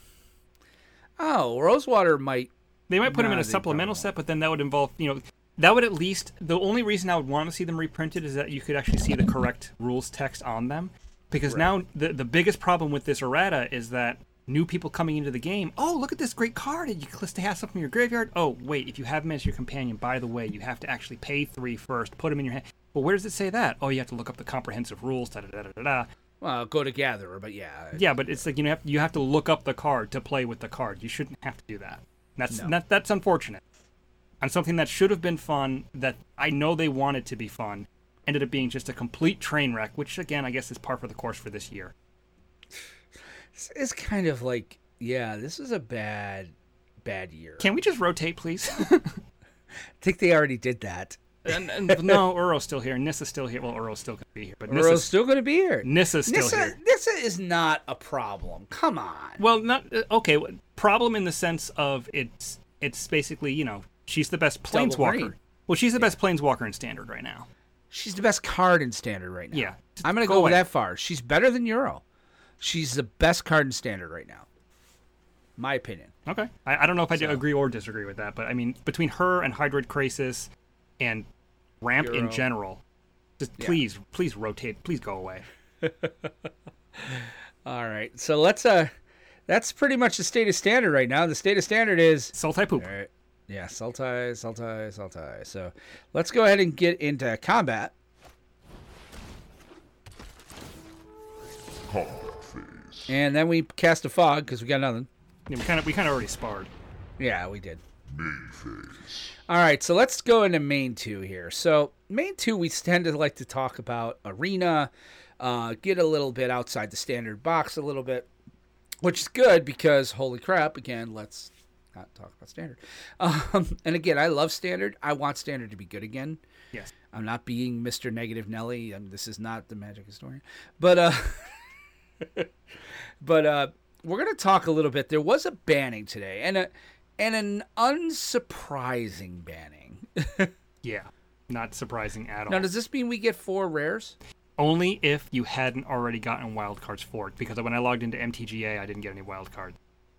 oh, Rosewater might. They might put them in Nah, a they supplemental probably set, but then that would involve, you know, that would at least, the only reason I would want to see them reprinted is that you could actually see the correct rules text on them. Because Right. now the the biggest problem with this errata is that new people coming into the game, oh, look at this great card, and you click to have something from your graveyard. Oh, wait, if you have him as your companion, by the way, you have to actually pay three first, put him in your hand. Well, where does it say that? Oh, you have to look up the comprehensive rules, da da da da da. Well, go to Gatherer, but yeah. Yeah, but it's like you have you have to look up the card to play with the card. You shouldn't have to do that. That's No. that, that's unfortunate. And something that should have been fun, that I know they wanted to be fun, ended up being just a complete train wreck, which again I guess is par for the course for this year. It's, it's kind of like, yeah, this is a bad, bad year. Can we just rotate, please? I think they already did that. and, and no, Uro's still here. Nissa's still here. Well, Uro's still gonna be here, but Uro's Nissa's, still going to be here. Nissa's still Nissa, here. Nissa is not a problem. Come on. Well, not uh, okay. Problem in the sense of it's it's basically, you know, she's the best Double planeswalker. green. Well, she's the best planeswalker in standard right now. She's the best card in Standard right now. Yeah. I'm going to Go go away. that far. She's better than Euro. She's the best card in Standard right now. My opinion. Okay. I, I don't know if I do So- agree or disagree with that, but I mean, between her and Hydroid Krasis and Ramp Euro. in general, just Yeah. please, please rotate. Please go away. All right. So let's, uh, that's pretty much the state of Standard right now. The state of Standard is, Sultai poop. all right. Yeah, Sultai, Sultai, Sultai. So let's go ahead and get into combat. Combat phase. And then we cast a fog because we got nothing. Yeah, we kind of we kind of already sparred. Yeah, we did. Main phase. All right, so let's go into main two here. So main two, we tend to like to talk about arena, uh, get a little bit outside the standard box a little bit, which is good because holy crap, again, let's not talk about standard. Um, and again, I love standard. I want standard to be good again. Yes. I'm not being Mister Negative Nelly. Um, this is not the Magic Historian, but uh, but uh, we're gonna talk a little bit. There was a banning today, and a and an unsurprising banning. Yeah. Not surprising at all. Now, does this mean we get four rares? Only if you hadn't already gotten wildcards for it, because when I logged into M T G A, I didn't get any wildcards.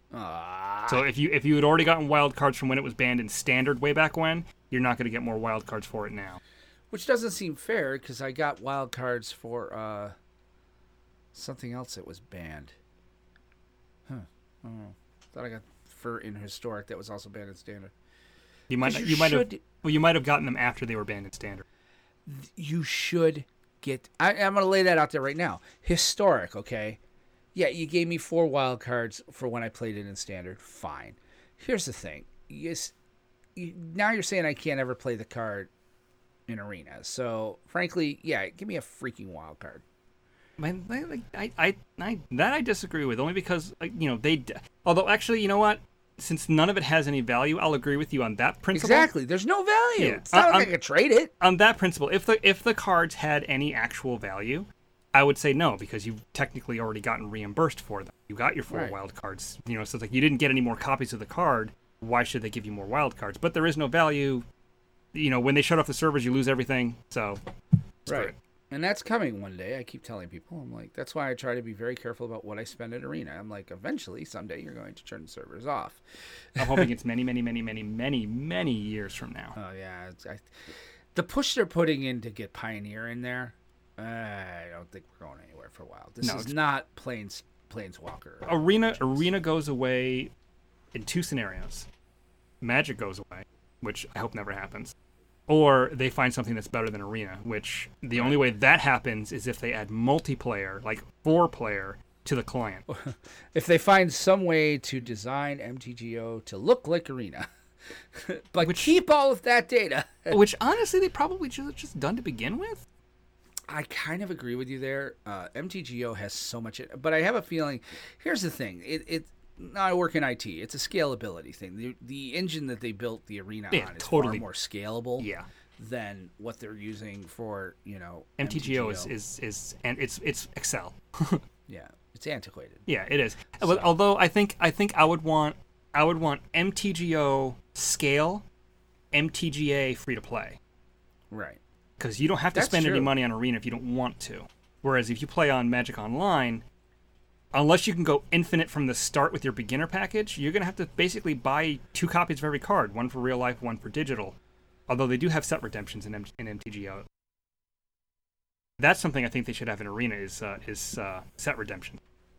Ah, So if you if you had already gotten wildcards from when it was banned in standard way back when, you're not going to get more wildcards for it now. which doesn't seem fair because I got wild cards for uh, something else that was banned. Huh. Oh, thought I got for in historic that was also banned in standard. You might 'Cause you, you might have should- well you might have gotten them after they were banned in standard. You should get. I, I'm going to lay that out there right now. Historic, okay. Yeah, you gave me four wild cards for when I played it in standard. Fine. Here's the thing. Yes, you, now you're saying I can't ever play the card in arena. So, frankly, yeah, give me a freaking wild card. Man, like, I, I, I, that I disagree with, only because like, you know they. d- Although actually, you know what? Since none of it has any value, I'll agree with you on that principle. Exactly. There's no value. Yeah. It's not I- like I I'm- could trade it. On that principle, if the if the cards had any actual value, I would say no, because you've technically already gotten reimbursed for them. You got your four Right. wild cards. You know, so it's like you didn't get any more copies of the card. Why should they give you more wild cards? But there is no value. You know, when they shut off the servers, you lose everything. So, screw Right. it. And that's coming one day. I keep telling people. I'm like, that's why I try to be very careful about what I spend at arena. I'm like, eventually, someday, you're going to turn the servers off. I'm hoping it's many, many, many, many, many, many years from now. Oh yeah, it's, I, the push they're putting in to get Pioneer in there, uh, I don't think we're going anywhere for a while. This No, is it's- not Plains Planeswalker. Arena Arena goes away in two scenarios. Magic goes away, which I hope never happens. Or they find something that's better than Arena, which the only way that happens is if they add multiplayer, like four player, to the client. If they find some way to design M T G O to look like Arena, but Which- keep all of that data. Which honestly they probably should have just done to begin with. I kind of agree with you there. Uh, M T G O has so much, but I have a feeling. Here's the thing: it, it now I work in I T. It's a scalability thing. The the engine that they built the arena Yeah, on is totally. far more scalable Yeah. than what they're using for you know M T G O is, is is and it's it's Excel. yeah, it's antiquated. Yeah, it is. But although I think I think I would want I would want M T G O scale, M T G A free to play. Right. Because you don't have to That's spend any true. money on Arena if you don't want to. Whereas if you play on Magic Online, unless you can go infinite from the start with your beginner package, you're going to have to basically buy two copies of every card, one for real life, one for digital. Although they do have set redemptions in, M- in M T G O. That's something I think they should have in Arena is uh, is uh, set redemption.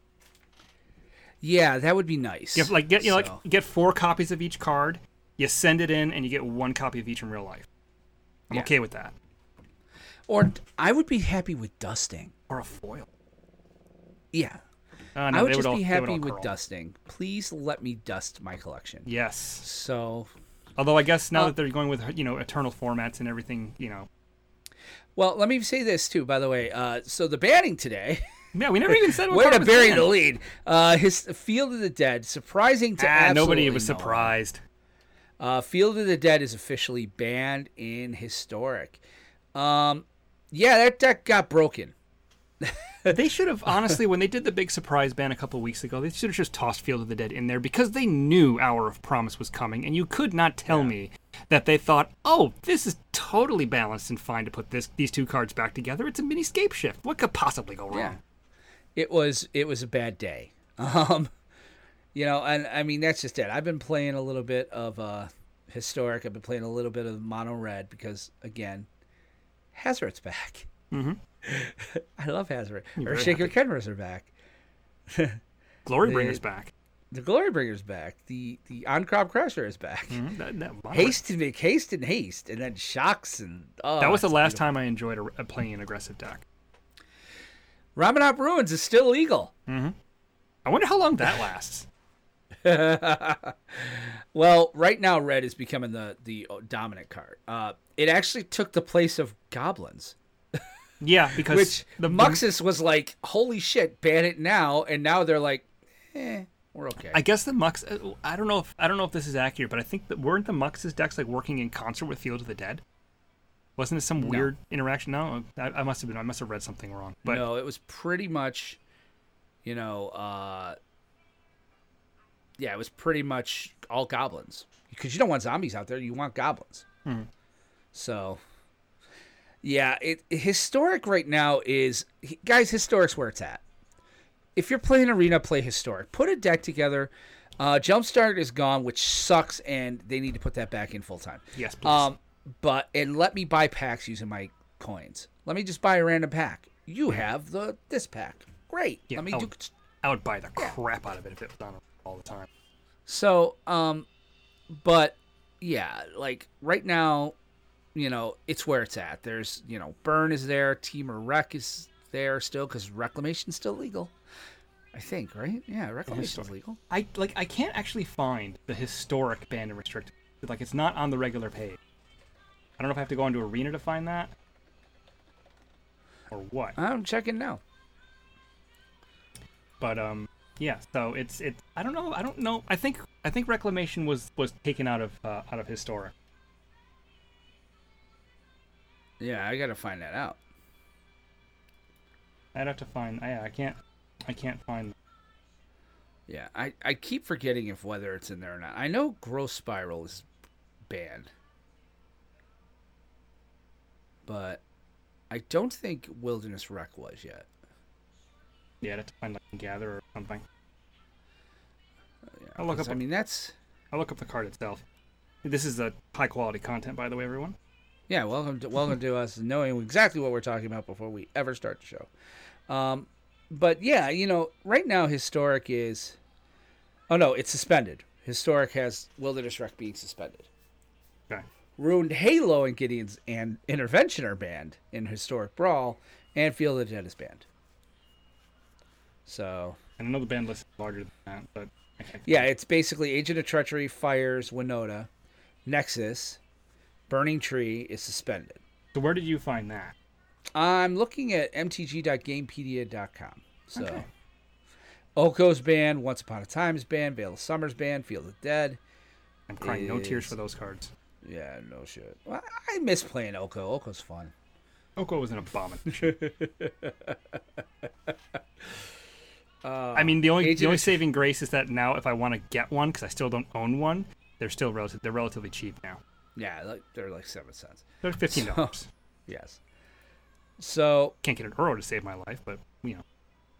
Yeah, that would be nice. Get, like get you know, So- like get four copies of each card. You send it in, and you get one copy of each in real life. I'm Yeah. okay with that. Or I would be happy with dusting. Or a foil. Yeah. Uh, no, I would they just all- be they would happy all with curl. dusting. Please let me dust my collection. Yes. So, Although I guess now Uh, that they're going with you know eternal formats and everything, you know. well, let me say this too, by the way. Uh, so the banning today, Yeah, we never even said what way card to was bury banned. the lead. Uh, his Field of the Dead, surprising to Ah, nobody absolutely was no one. surprised. Uh, Field of the Dead is officially banned in Historic. Um, yeah, that deck got broken. They should have honestly, when they did the big surprise ban a couple of weeks ago, they should have just tossed Field of the Dead in there because they knew Hour of Promise was coming, and you could not tell me that they thought, "Oh, this is totally balanced and fine to put this these two cards back together. It's a mini scape shift. What could possibly go wrong?" Yeah. It was it was a bad day. Um, you know, and I mean that's just it. I've been playing a little bit of uh, Historic. I've been playing a little bit of Mono Red because again, Hazard's back. Mm-hmm. I love Hazard. You're Or very Shaker Kenras are back. Glorybringer's The- back. The Glorybringer's back. The the On Crop Crusher is back. Mhm, That, that, Haste and make haste and haste, and then shocks and oh, that was the it's last beautiful. time I enjoyed a, a playing an aggressive deck. Ramanop Ruins is still legal. I wonder how long that lasts. Well, right now red is becoming the the dominant card. Uh, it actually took the place of goblins, Yeah, because which the Muxus was like, "Holy shit, ban it now!" And now they're like, "Eh, we're okay." I guess the Mux. I don't know if I don't know if this is accurate, but I think that weren't the Mux's decks like working in concert with Field of the Dead? Wasn't it some weird interaction? No, I, I must have been. I must have read something wrong. But no, it was pretty much, you know, uh, yeah, it was pretty much all goblins because you don't want zombies out there; you want goblins. Mhm. So, yeah, it historic right now is guys. Historic's where it's at. If you're playing arena, play historic. Put a deck together. Uh, Jumpstart is gone, which sucks, and they need to put that back in full time. yes, please. Um, but and let me buy packs using my coins. Let me just buy a random pack. You have the this pack. Great. Yeah, Let me oh. do. I would buy the crap out of it if it was on all the time. So, um, but yeah, like right now, you know, it's where it's at. There's, you know, Burn is there, Team or Wreck is there still because Reclamation's still legal. I think, right? Yeah, Reclamation's Historic. legal. I like. I can't actually find the historic banned and restricted. Like it's not on the regular page. I don't know if I have to go into Arena to find that, or what. I'm checking now. But um, yeah. So it's it. I don't know. I don't know. I think I think Reclamation was was taken out of uh, out of historic. Yeah, I gotta find that out. I'd have to find. I I can't. I can't find. Yeah, I, I keep forgetting if whether it's in there or not. I know Gross Spiral is banned. But I don't think Wilderness Wreck was yet. Yeah, I'd have to find like Gather or something. Yeah, I'll look 'cause, up I a- mean, that's... I'll look up the card itself. This is the high quality content, by the way, everyone. Yeah, welcome to, welcome to us knowing exactly what we're talking about before we ever start the show. Um, but yeah, you know, right now Historic is... Oh, no, it's suspended. Historic has Wilderness Wreck being suspended. Okay. Ruined Halo and Gideon's and Intervention are banned in Historic Brawl, and Field of the Dead is banned. So, And I know the band list is larger than that, but I can't. yeah, it's basically Agent of Treachery, Fires, Winota, Nexus, Burning Tree is suspended. So where did you find that? I'm looking at m t g dot gamepedia dot com. So, Okay. Oko's banned, Once Upon a Time is banned, Veil of Summer's banned, Field of the Dead. I'm crying no tears Is- for those cards. Yeah, no shit. Well, I miss playing Oko. Oko's fun. Oko was an abomination. I mean, the only Agent the only of- saving grace is that now, if I want to get one, because I still don't own one, they're still relative. They're relatively cheap now. Yeah, like they're like seven cents. They're fifteen dollars. Yes. So, Can't get an Uro to save my life, but you know.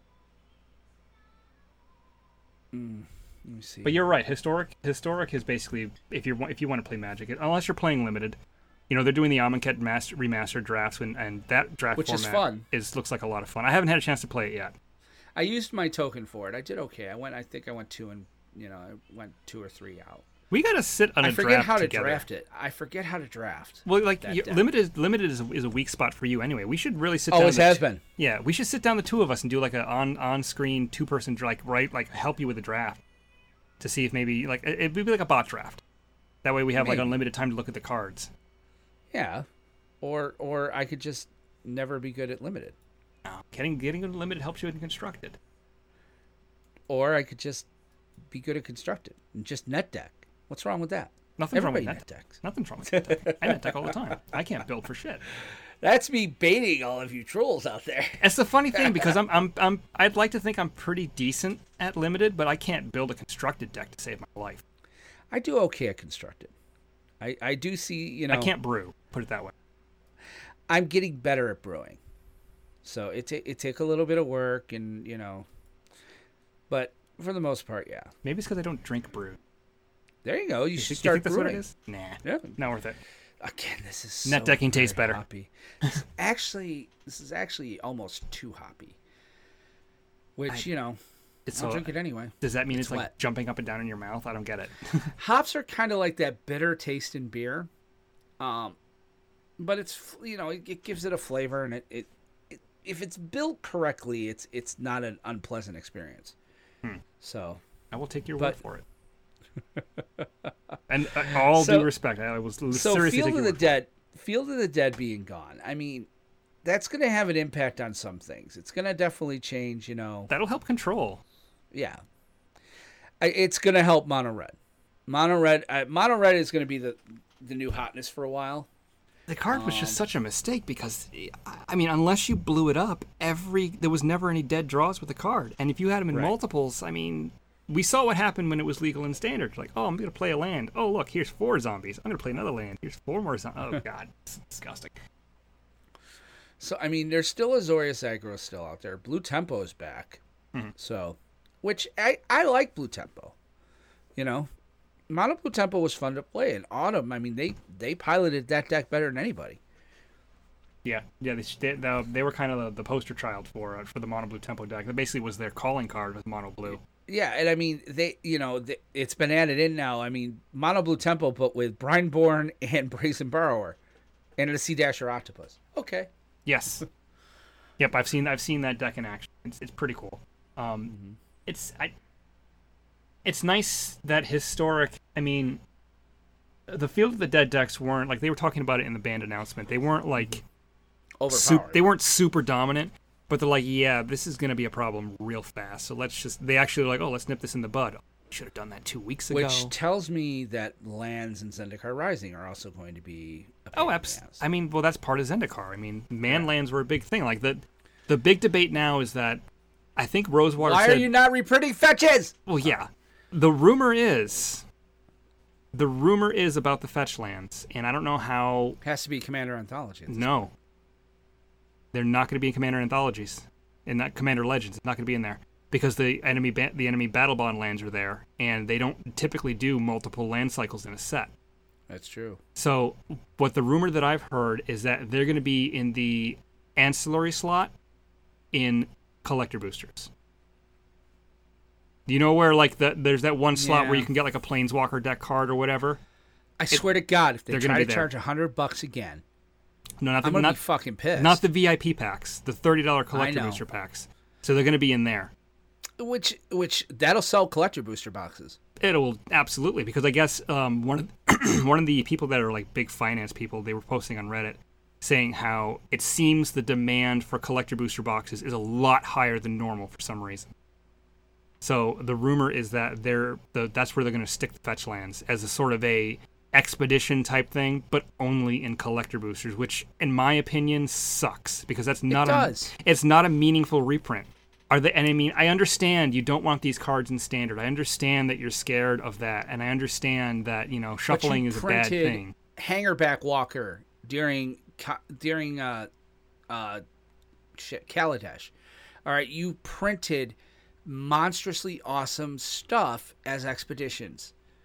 let me see. But you're right. Historic historic is basically if you if you want to play Magic, unless you're playing limited, You know, they're doing the Amonkhet master, remastered drafts, and, and that draft Which is format fun. is looks like a lot of fun. I haven't had a chance to play it yet. I used my token for it. I did okay. I went. I think I went two and you know I went two or three out. We got to sit on a I forget draft how to together. draft it. I forget how to draft. Well, like that you, deck. limited, limited is a, is a weak spot for you anyway. We should really sit. down Always the has t- been. Yeah, we should sit down the two of us and do like a on on screen two person like right like help you with the draft to see if maybe like it- it'd be like a bot draft. That way we have like Maybe. unlimited time to look at the cards. Yeah, or or I could just never be good at limited, No, getting getting unlimited helps you in constructed. or I could just be good at constructed and just net deck. What's wrong with that? Nothing's Everybody wrong net with net decks. Nothing's wrong with net deck. I net deck all the time. I can't build for shit. That's me baiting all of you trolls out there. It's the funny thing because I'm I'm I'm I'd like to think I'm pretty decent at limited, but I can't build a constructed deck to save my life. I do okay at constructed. I I do see you know I can't brew. Put it that way. I'm getting better at brewing, so it ta- it take a little bit of work and you know, but for the most part, yeah. Maybe it's because I don't drink brew. There you go. You You should think, you start think that's brewing. what it is? Nah, Yeah. not worth it. Again, this is Net so decking tastes very better. Hoppy. This actually, this is actually almost too hoppy. Which I- you know, It's I'll so, drink it anyway. Does that mean it's, It's like wet. jumping up and down in your mouth? I don't get it. Hops are kind of like that bitter taste in beer, um, but it's you know it, it gives it a flavor and it, it, it if it's built correctly, it's it's not an unpleasant experience. Hmm. So I will take your But- word for it. And uh, all So- due respect, I was so seriously Field taking of your the word. Dead, Field of the Dead being gone. I mean, that's going to have an impact on some things. It's going to definitely change. You know, That'll help control. yeah, I, it's going to help Mono Red. Mono Red, uh, Mono Red is going to be the the new hotness for a while. The card was Um, just such a mistake because, I mean, unless you blew it up, every there was never any dead draws with the card. And if you had them in Right. multiples, I mean, we saw what happened when it was legal in standard. Like, oh, I'm going to play a land. Oh, look, here's four zombies. I'm going to play another land. Here's four more zombies. Oh, God. It's disgusting. So I mean, there's still Azorius aggro still out there. Blue Tempo is back, Mhm. so which I I like Blue Tempo. You know, Mono Blue Tempo was fun to play in Autumn. I mean, they they piloted that deck better than anybody. Yeah, yeah, they, they, they they were kind of the, the poster child for uh, for the Mono Blue Tempo deck. That basically was their calling card with Mono Blue. Yeah, and I mean they you know they, it's been added in now. I mean Mono Blue Tempo, but with Brineborn and Brazen Burrower, and a Sea Dasher Octopus. Okay. Yes. Yep, I've seen I've seen that deck in action. It's, it's pretty cool. Um, Mm-hmm. It's I. It's nice that historic. I mean, the Field of the Dead decks weren't like they were talking about it in the band announcement. They weren't like Overpowered. su- they weren't super dominant, but they're like, yeah, this is going to be a problem real fast. So let's just. They actually were like, oh, let's nip this in the bud. Should have done that two weeks ago. Which tells me that lands in Zendikar Rising are also going to be. A pain Oh, in the abs- ass. I mean, well, that's part of Zendikar. I mean, man lands were a big thing. Like the, the big debate now is that I think Rosewater Why said, are you not reprinting fetches? well, yeah. The rumor is, the rumor is about the fetch lands, and I don't know how. Has to be Commander Anthology. No, they're not going to be in Commander anthologies, in that Commander Legends. It's not going to be in there because the enemy ba- the enemy battle bond lands are there, and they don't typically do multiple land cycles in a set. That's true. So, what the rumor that I've heard is that they're going to be in the ancillary slot in collector boosters. You know where like the, there's that one slot where Yeah. you can get like a planeswalker deck card or whatever. I swear to God, if they they're gonna try be to there. charge a hundred bucks again, No, not the I'm gonna not, be fucking pissed. not the V I P packs, the thirty dollar collector know. booster packs. So they're going to be in there. which which that'll sell collector booster boxes. It'll absolutely because I guess um, one of one of the people that are like big finance people, they were posting on Reddit saying how it seems the demand for collector booster boxes is a lot higher than normal for some reason. So the rumor is that they're the that's where they're going to stick the fetch lands as a sort of a expedition type thing, but only in collector boosters, which in my opinion sucks because that's not does. a it's not a meaningful reprint. Are they, and I mean, I understand you don't want these cards in standard. I understand that you're scared of that, and I understand that you know But shuffling you is a bad printed thing. Hangerback Walker during Ka- during uh uh shit, Kaladesh. All right, you printed monstrously awesome stuff as expeditions.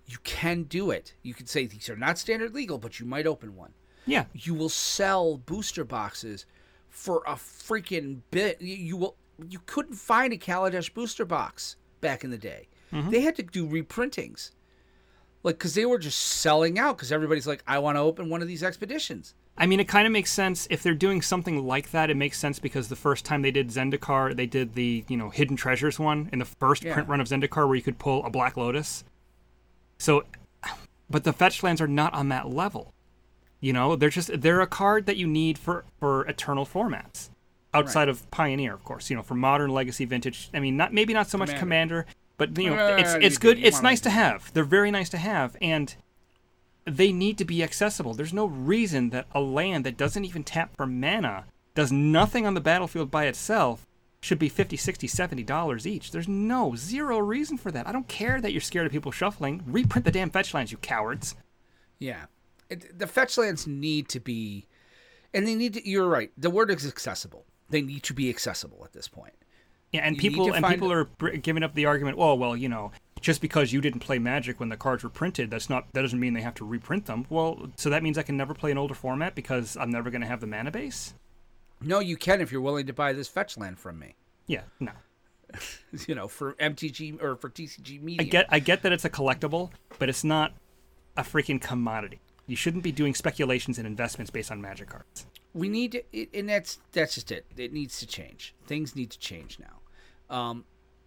You can do it. You could say these are not standard legal, but you might open one. Yeah. You will sell booster boxes for a freaking bit. You, you will. You couldn't find a Kaladesh booster box back in the day. Mm-hmm. They had to do reprintings, like because they were just selling out. Because everybody's like, I want to open one of these expeditions. I mean, it kind of makes sense if they're doing something like that. It makes sense because the first time they did Zendikar, they did the you know Hidden Treasures one in the first yeah. print run of Zendikar, where you could pull a Black Lotus. So, but the fetch lands are not on that level. You know, they're just they're a card that you need for for Eternal formats. Outside right. of Pioneer, of course, you know, for Modern, Legacy, Vintage. I mean, not maybe not so much Commander, but you know, uh, it's it's good. Do, it's nice to have. They're very nice to have, and they need to be accessible. There's no reason that a land that doesn't even tap for mana, does nothing on the battlefield by itself, should be fifty, sixty, seventy dollars each. There's no zero reason for that. I don't care that you're scared of people shuffling. Reprint the damn fetch lands, you cowards. Yeah, it, the fetch lands need to be, and they need to. You're right. The word is accessible. They need to be accessible at this point. Yeah, and you people and people are giving up the argument. Oh, well, you know, just because you didn't play Magic when the cards were printed, that's not that doesn't mean they have to reprint them. Well, so that means I can never play an older format because I'm never going to have the mana base. No, you can if you're willing to buy this fetch land from me. Yeah, no. You know, for M T G or for T C G Media. I get, I get that it's a collectible, but it's not a freaking commodity. You shouldn't be doing speculations and investments based on Magic cards. We need to, it, and that's that's just it. It needs to change. Things need to change now. Um,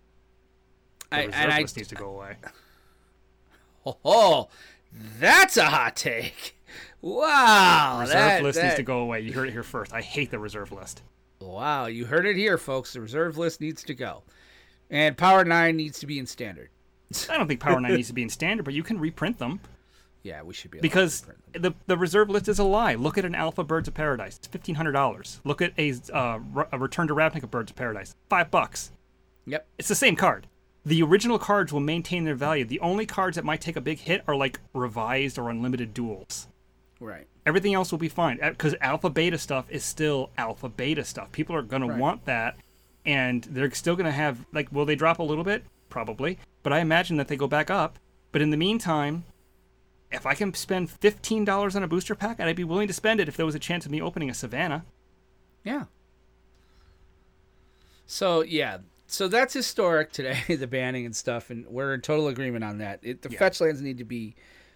the I, reserve and list I, needs to go away. Oh, oh that's a hot take! Wow, reserve that, list that, needs to go away. You heard it here first. I hate the reserve list. Wow, you heard it here, folks. The reserve list needs to go, and Power Nine needs to be in standard. I don't think Power Nine needs to be in standard, but you can reprint them. Yeah, we should be able because to reprint them. the the reserve list is a lie. Look at an Alpha Birds of Paradise; it's fifteen hundred dollars. Look at a uh, a Return to Ravnica Birds of Paradise, five bucks. Yep, it's the same card. The original cards will maintain their value. The only cards that might take a big hit are like revised or unlimited duels. Right. Everything else will be fine because alpha beta stuff is still alpha beta stuff. People are going right. to want that, and they're still going to have like. Will they drop a little bit? Probably, but I imagine that they go back up. But in the meantime, if I can spend fifteen dollars on a booster pack, I'd be willing to spend it if there was a chance of me opening a Savannah. Yeah. So yeah, so that's historic today, the banning and stuff, and we're in total agreement on that. It, the yeah. fetch lands need to be.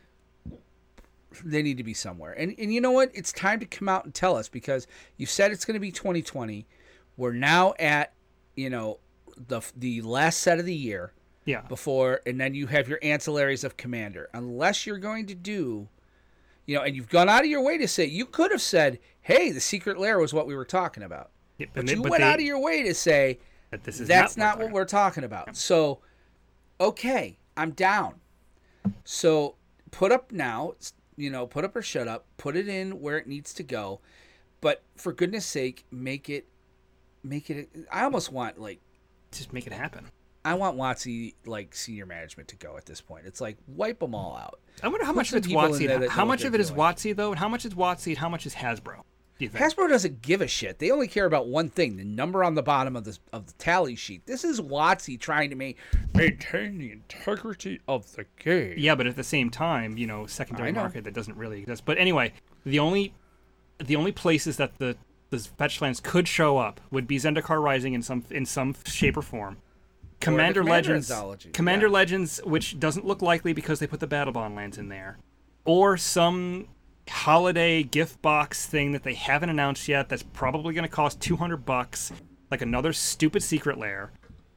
They need to be somewhere. And and you know what? It's time to come out and tell us because you said it's going to be twenty twenty. We're now at, you know, the the last set of the year. Yeah. Before, and then you have your ancillaries of Commander. Unless you're going to do, you know, and you've gone out of your way to say, you could have said, hey, the Secret Lair was what we were talking about. Yeah, but, but you but went they, out of your way to say, that this is that's not, not what we're talking about. Yeah. So, okay, I'm down. So put up now. You know, put up or shut up, put it in where it needs to go. But for goodness sake, make it, make it, I almost want like. Just make it happen. I want WotC, like, senior management to go at this point. It's like, wipe them all out. I wonder how Put much of it's WotC. How much of it is WotC, though, and how much is WotC, and how much is Hasbro? Do you think? Hasbro doesn't give a shit. They only care about one thing, the number on the bottom of the of the tally sheet. This is WotC trying to make, maintain the integrity of the game. Yeah, but at the same time, you know, secondary know. market that doesn't really exist. But anyway, the only the only places that the, the fetch lands could show up would be Zendikar Rising in some in some shape or form. Commander, Commander Legends, anthology. Commander yeah. Legends, which doesn't look likely because they put the Battle Bond lands in there, or some holiday gift box thing that they haven't announced yet. That's probably going to cost two hundred bucks, like another stupid Secret Lair.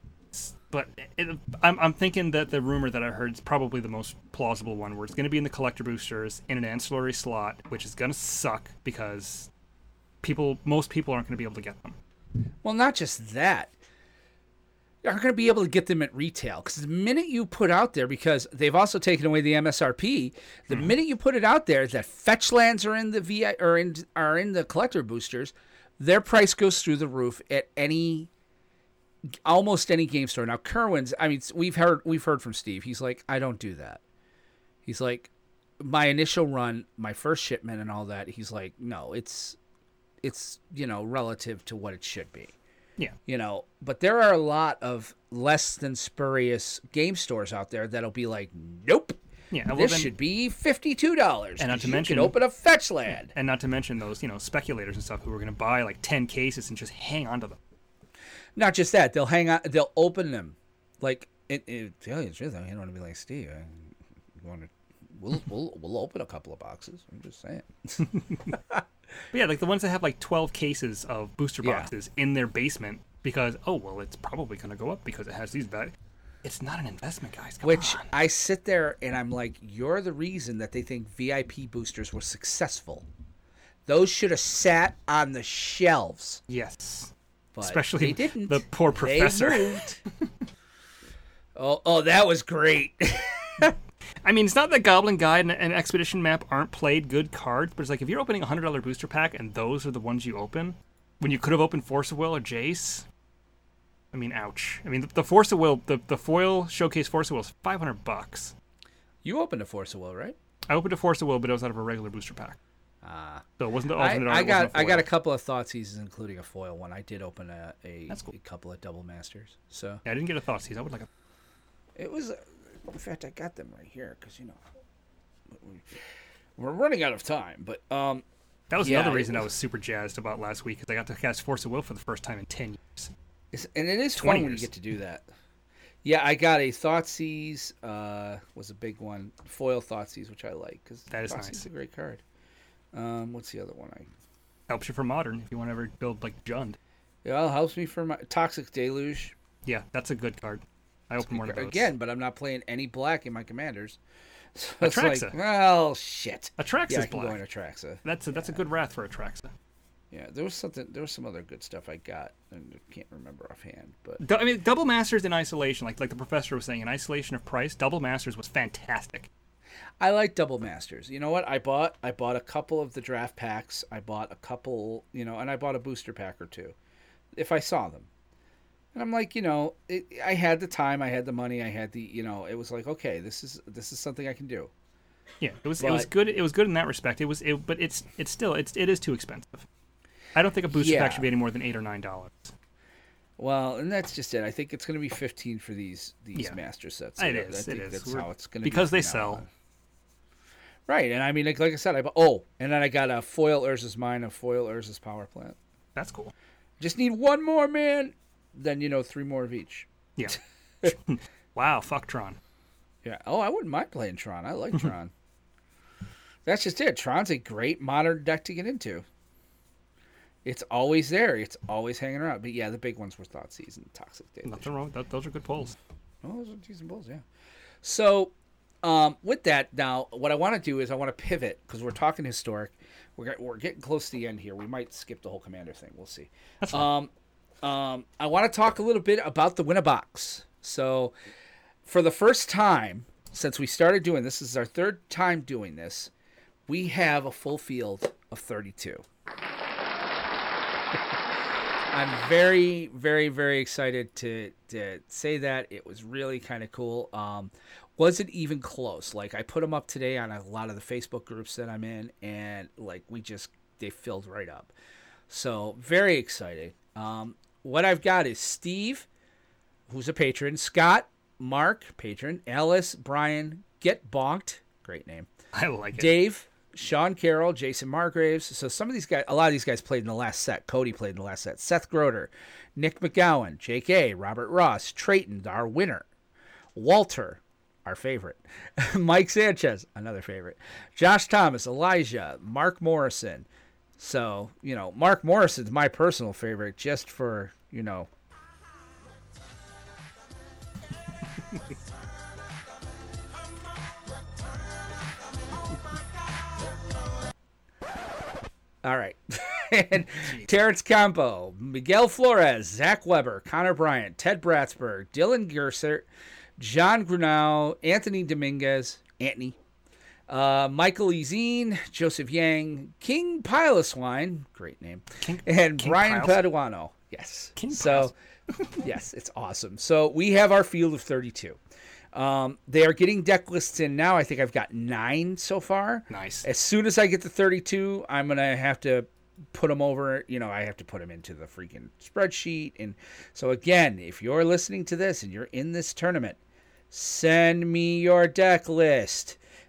But it, I'm I'm thinking that the rumor that I heard is probably the most plausible one, where it's going to be in the collector boosters in an ancillary slot, which is going to suck because people, most people aren't going to be able to get them. Well, not just that. Aren't going to be able to get them at retail because the minute you put out there, because they've also taken away the M S R P, the mm-hmm. minute you put it out there that fetch lands are in the V I or in are in the collector boosters, their price goes through the roof at any almost any game store. Now Kerwin's, I mean, we've heard we've heard from Steve. He's like, I don't do that. He's like, my initial run, my first shipment, and all that. He's like, no, it's it's you know relative to what it should be. Yeah. You know, but there are a lot of less than spurious game stores out there that'll be like, nope, Yeah, well, this then- should be fifty-two dollars. And not to you mention- can open a fetch land. And not to mention those, you know, speculators and stuff who are going to buy like ten cases and just hang on to them. Not just that, they'll hang on. They'll open them, like it. it tell you the truth, I don't want to be like Steve. I want to. We'll we'll we'll open a couple of boxes. I'm just saying. But yeah, like the ones that have like twelve cases of booster Yeah. boxes in their basement because, oh, well, it's probably going to go up because it has these values. It's not an investment, guys. Come Which on. I sit there and I'm like, you're the reason that they think V I P boosters were successful. Those should have sat on the shelves. Yes. But Especially they didn't. the poor professor. They moved. oh, oh, that was great. I mean, it's not that Goblin Guide and, and Expedition Map aren't played good cards, but it's like if you're opening a one hundred dollars booster pack and those are the ones you open, when you could have opened Force of Will or Jace, I mean, ouch. I mean, the, the Force of Will, the, the foil showcase Force of Will is five hundred bucks. You opened a Force of Will, right? I opened a Force of Will, but it was out of a regular booster pack. Ah. So it wasn't the I, alternate I art, it got wasn't a I got a foil. couple of Thoughtseize, including a foil one. I did open a a, That's cool. a couple of double masters. So Yeah, I didn't get a Thoughtseize. I would like a... it was. Uh, in fact, I got them right here because you know we- we're running out of time. But um, That was Yeah, another it reason I was- was super jazzed about last week, because I got to cast Force of Will for the first time in ten years. it's, and it is twenty fun when you years. get to do that. Yeah, I got a Thoughtseize. Uh, was a big one. Foil Thoughtseize, which I like because That is Thoughtseize nice. is a great card. Um, what's the other one? I Helps you for Modern if you want to ever build like Jund. yeah, it helps me for my Toxic Deluge. Yeah, that's a good card. I opened one of those. Again, but I'm not playing any black in my commanders. So it's Atraxa. like, well, shit. Atraxa's Yeah, I can black. go into Atraxa. That's a, that's a good wrath for Atraxa. Yeah, there was something. There was some other good stuff I got, and I can't remember offhand. But Du- I mean, Double Masters in isolation, like like the professor was saying, in isolation of price, Double Masters was fantastic. I like double masters. You know what? I bought. I bought a couple of the draft packs. I bought a couple. You know, and I bought a booster pack or two, if I saw them. And I'm like, you know, it, I had the time, I had the money, I had the, you know, it was like, okay, this is this is something I can do. Yeah, it was it was But- good. It was good in that respect. It was, it, but it's it's still it's it is too expensive. I don't think a booster Yeah. pack should be any more than eight or nine dollars. Well, and that's just it. I think it's going to be fifteen for these these Yeah. master sets. It I- is, I it think is. That's We're- how it's going to because be they from now sell. on. Right, and I mean, like, like I said, I bought, oh, and then I got a foil Urza's Mine, a foil Urza's Power Plant. That's cool. Just need one more, man. Then you know, three more of each. Yeah. Wow, fuck Tron. Yeah. Oh, I wouldn't mind playing Tron. I like Tron. That's just it. Tron's a great modern deck to get into. It's always there. It's always hanging around. But yeah, the big ones were Thoughtseize and Toxic Deluge. Nothing wrong. That, those are good polls. Oh, those are decent bulls, yeah. So, um, with that, now what I want to do is I want to pivot because we're talking historic. We're get- we're getting close to the end here. We might skip the whole commander thing. We'll see. That's fine. Um, um, I want to talk a little bit about the Winnabox. So, for the first time since we started doing this, this is our third time doing this. We have a full field of thirty-two. I'm very, very, very excited to to say that. It was really kind of cool. Um, wasn't even close. Like, I put them up today on a lot of the Facebook groups that I'm in, and like we just they filled right up. So very excited. Um, what I've got is Steve, who's a patron, Scott, Mark, patron, Alice, Brian, Get Bonked, great name, I like it. Dave, Sean Carroll, Jason Margraves. So some of these guys, a lot of these guys played in the last set. Cody played in the last set. Seth Groder, Nick McGowan, Jake A, Robert Ross, Trayton, our winner, Walter, our favorite, Mike Sanchez, another favorite, Josh Thomas, Elijah, Mark Morrison. So, you know, Mark Morrison's my personal favorite just for, you know, all right. And Terrence Campo, Miguel Flores, Zach Weber, Connor Bryant, Ted Bratsburg, Dylan Gersert, John Grunau, Anthony Dominguez, Anthony, uh, Michael Ezine, Joseph Yang, King Pileswine, great name, King- and King Brian Piles- Paduano. Yes. King so, yes, it's awesome. So we have our field of thirty-two. Um, they are getting deck lists in now. I think I've got nine so far. Nice. As soon as I get to thirty-two, I'm going to have to put them over. You know, I have to put them into the freaking spreadsheet. And so, again, if you're listening to this and you're in this tournament, send me your deck list.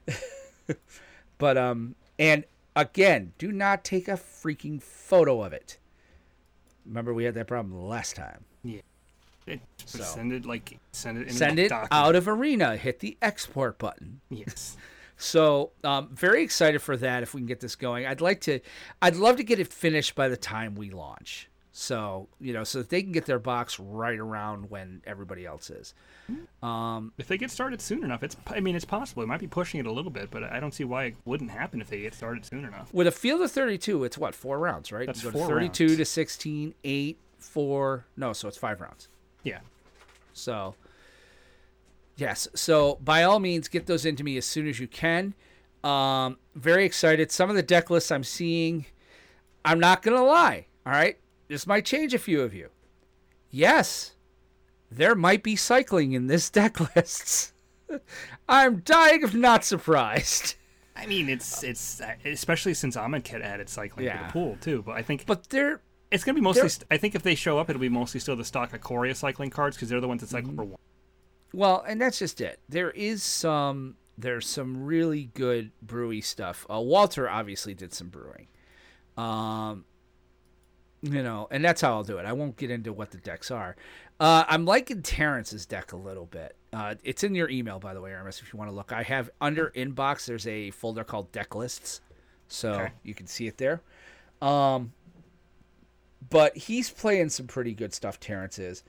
But um, and again, do not take a freaking photo of it. Remember, we had that problem last time. Yeah. It, So. Send it like send it in Send a it document. out of Arena. Hit the export button. Yes. So, um, very excited for that. If we can get this going, I'd like to. I'd love to get it finished by the time we launch. So, you know, so that they can get their box right around when everybody else is. Um, If they get started soon enough, it's I mean it's possible. It might be pushing it a little bit, but I don't see why it wouldn't happen if they get started soon enough. with a field of thirty-two, it's what, four rounds, right? That's You go four to thirty-two rounds. to sixteen, eight, four. No, so it's five rounds. Yeah. So, yes. So, by all means, get those into me as soon as you can. Um, very excited. Some of the deck lists I'm seeing, I'm not going to lie. All right. This might change a few of you. Yes, there might be cycling in this deck lists. I'm dying of not surprised. I mean, it's it's especially since Amonkhet added cycling to Yeah. the pool too. But I think But they're it's gonna be mostly. they're- St- I think if they show up, it'll be mostly still the stock Ikoria cycling cards because they're the ones that cycle for one. Well, and that's just it. There is some there's some really good brewy stuff. Uh, Walter obviously did some brewing. Um you know, and that's how I'll do it. I won't get into what the decks are. Uh, I'm liking Terrence's deck a little bit. Uh, it's in your email, by the way, Aramis, if you want to look. I have under inbox, there's a folder called deck lists. So Okay. you can see it there. Um, but he's playing some pretty good stuff, Terrence is.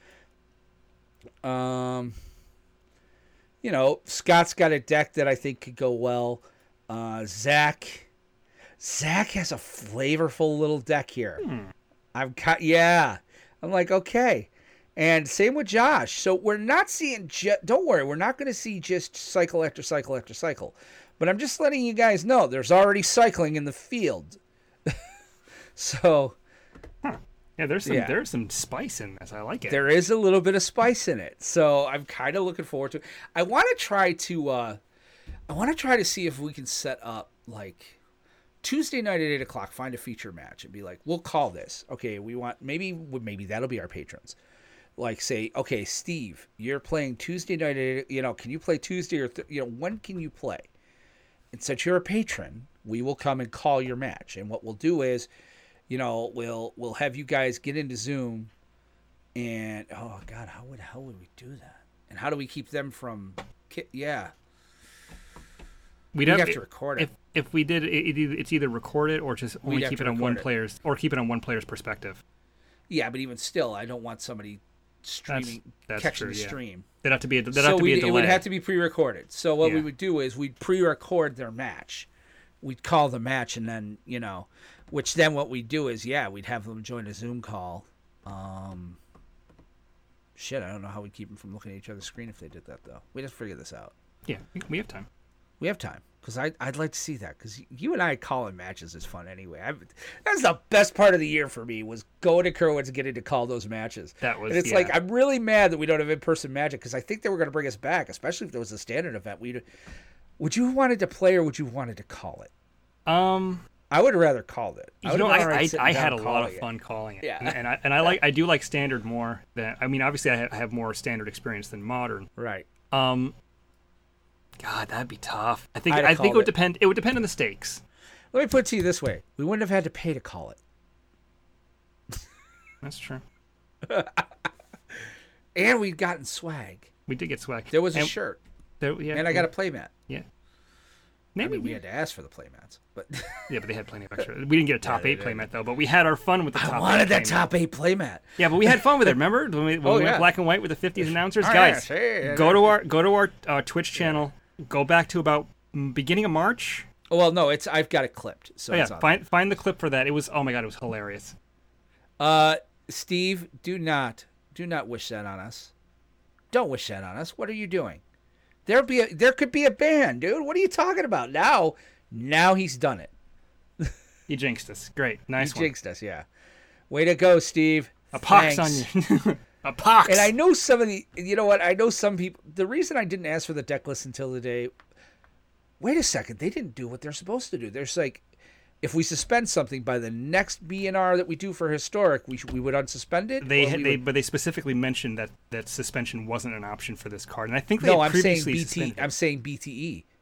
Um, you know, Scott's got a deck that I think could go well. Uh, Zach, Zach has a flavorful little deck here. I'm cut. Yeah, I'm like, okay. And same with Josh. So we're not seeing. Ju- don't worry, we're not going to see just cycle after cycle after cycle. But I'm just letting you guys know there's already cycling in the field. So Yeah, there's some Yeah. there's some spice in this. I like it. there is a little bit of spice in it. So I'm kind of looking forward to it. I want to try to. Uh, I want to try to see if we can set up like Tuesday night at eight o'clock. Find a feature match and be like, we'll call this. Okay, we want maybe maybe that'll be our patrons. Like say, okay, Steve, you're playing Tuesday night. At, you know, can you play Tuesday or th- you know when can you play? And since you're a patron, we will come and call your match. And what we'll do is, you know, we'll we'll have you guys get into Zoom. And oh God, how would how would we do that? And how do we keep them from? ki- Yeah, We'd we have to record it. If if we did, it, it, either- it's either record it or just only We'd have keep to it on one record it. player's or keep it on one player's perspective. Yeah, but even still, I don't want somebody streaming that's catching true, the yeah. stream. There'd have to be a, there'd So have to be we, a it delay. would have to be pre-recorded. So what we Yeah. would do is we'd pre-record their match. We'd call the match, and then you know, which then what we'd do is yeah, we'd have them join a Zoom call. Um, shit, I don't know how we'd keep them from looking at each other's screen if they did that though. We'd have to figure this out. Yeah, we, we have time. We have time because I I'd like to see that because you and I calling matches is fun anyway. I've, that's the best part of the year for me was going to Kerwin's and getting to call those matches. That was- and it's yeah. like I'm really mad that we don't have in person magic because I think they were going to bring us back, especially if there was a standard event. We would you have wanted to play or would you have wanted to call it? Um, I would have rather called it. I you would know, have been I all right I, sitting I down had a lot calling of it. fun calling it. Yeah. and, and I and I like I do like standard more than I mean obviously I have, I have more standard experience than modern. Right. Um, God, that'd be tough. I think I'd have I think it called would it. depend. It would depend on the stakes. Let me put it to you this way: we wouldn't have had to pay to call it, That's true. and we'd gotten swag. We did get swag. There was a and, shirt, there, yeah, and I got a playmat. yeah. I Maybe mean, we had to ask for the playmats, but yeah, but they had plenty of extra. We didn't get a top they eight did. playmat though, but we had our fun with the top. I wanted eight that playmat. top eight playmat. Yeah, but we had fun with it. Remember when we, when Oh, we yeah. went black and white with the fifties announcers, Oh, guys? yeah, sure, go yeah. to our go to our uh, Twitch channel. Go back to about mm, beginning of March. Oh, well, no, it's I've got it clipped. So Oh, yeah, it's on. find find the clip for that. It was oh my god, it was hilarious. Uh, Steve, do not do not wish that on us. Don't wish that on us. What are you doing? There be a, there could be a ban, dude. What are you talking about? Now, now he's done it. You jinxed us. Great, nice he one. jinxed us. Yeah. Way to go, Steve. A pox Thanks. on you. A pox. And I know some of the, you know what? I know some people. The reason I didn't ask for the deck list until today. Wait a second. They didn't do what they're supposed to do. There's like, if we suspend something by the next B N R that we do for historic, we should, we would unsuspend it. They or had, we they would- but they specifically mentioned that that suspension wasn't an option for this card, and I think they no, had I'm saying previously B T. suspended it. I'm saying B T E.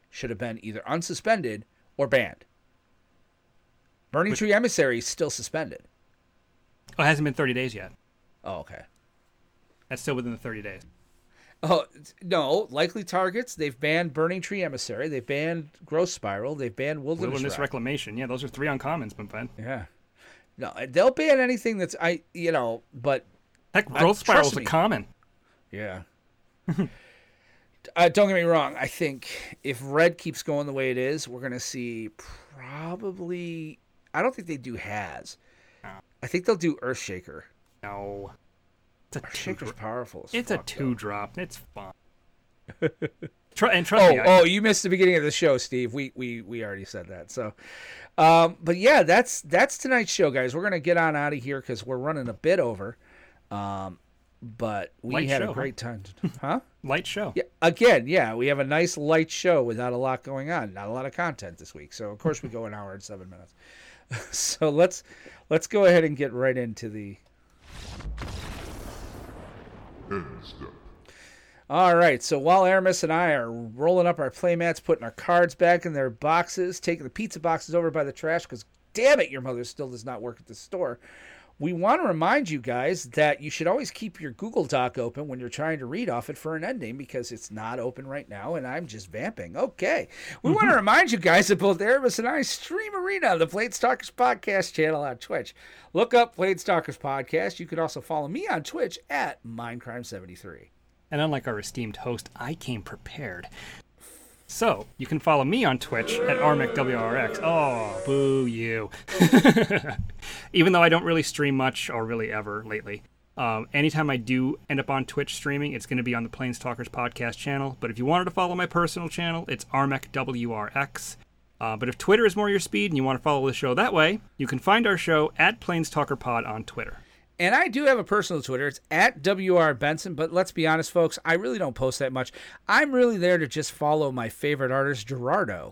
should have been either unsuspended or banned. Burning Tree Emissary is still suspended. Oh, it hasn't been thirty days yet. Oh, okay. That's still within the thirty days. Oh, no. Likely targets, they've banned Burning Tree Emissary. They've banned Growth Spiral. They've banned Wilderness, Wilderness Rock. Reclamation. Yeah, those are three uncommons, my friend. Yeah. No, they'll ban anything that's, I, you know, but. Heck, I- Growth Spiral's trust a me. common. Yeah. uh, don't get me wrong. I think if Red keeps going the way it is, we're going to see probably. I don't think they do Has. No. I think they'll do Earthshaker. No. It's a two Earthshaker's drop. powerful. As It's a fuck, two though. drop. It's fun. Try, and trust Oh, me, I, oh, you missed the beginning of the show, Steve. We we we already said that. So, um, but yeah, that's that's tonight's show, guys. We're gonna get on out of here because we're running a bit over. Um, but we Light had show, a great time, huh? light show. Yeah, again, yeah, we have a nice light show without a lot going on, not a lot of content this week. So of course we go an hour and seven minutes. So let's let's go ahead and get right into the. End step. All right, so while Aramis and I are rolling up our playmats, putting our cards back in their boxes, taking the pizza boxes over by the trash, because damn it, your mother still does not work at the store, we want to remind you guys that you should always keep your Google Doc open when you're trying to read off it for an ending, because it's not open right now, and I'm just vamping. Okay. We want to remind you guys that both Aramis and I stream Arena on the Planestalkers Podcast channel on Twitch. Look up Planestalkers Podcast. You can also follow me on Twitch at Mindcrime seventy-three. And unlike our esteemed host, I came prepared. So, you can follow me on Twitch at ArmicWRX. Oh, boo you. Even though I don't really stream much or really ever lately. Um, anytime I do end up on Twitch streaming, it's going to be on the Planestalkers Podcast channel. But if you wanted to follow my personal channel, it's ArmicWRX. Uh, but if Twitter is more your speed and you want to follow the show that way, you can find our show at PlanestalkerPod on Twitter. And I do have a personal Twitter. It's at W R Benson, but let's be honest, folks, I really don't post that much. I'm really there to just follow my favorite artist, Gerardo.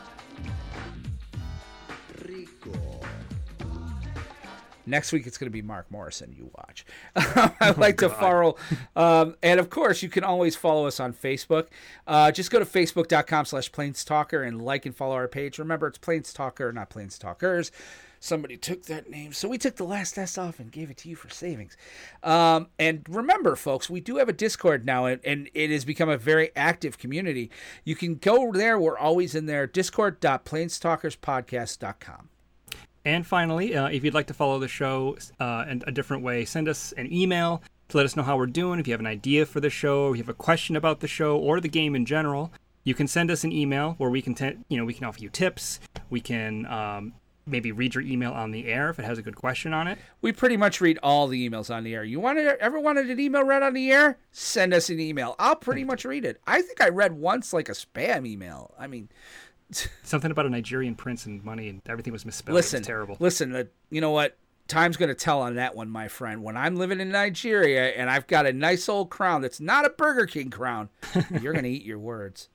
Next week, it's going to be Mark Morrison. You watch. I like to follow. Um, and, of course, you can always follow us on Facebook. Uh, just go to facebook.com slash Planestalker and like and follow our page. Remember, it's Planestalker, not Planestalkers. Somebody took that name. So we took the last S off and gave it to you for savings. Um, and remember, folks, we do have a Discord now, and, and it has become a very active community. You can go there. We're always in there. discord dot planestalkers podcast dot com. And finally, uh, if you'd like to follow the show uh, in a different way, send us an email to let us know how we're doing. If you have an idea for the show, or you have a question about the show or the game in general, you can send us an email where we can, t- you know, we can offer you tips. We can um, maybe read your email on the air if it has a good question on it. We pretty much read all the emails on the air. You wanted ever wanted an email read on the air? Send us an email. I'll pretty much read it. I think I read once like a spam email. I mean. Something about a Nigerian prince and money, and everything was misspelled. Listen, It was terrible. Listen, uh, you know what? Time's going to tell on that one, my friend. When I'm living in Nigeria and I've got a nice old crown that's not a Burger King crown, you're going to eat your words.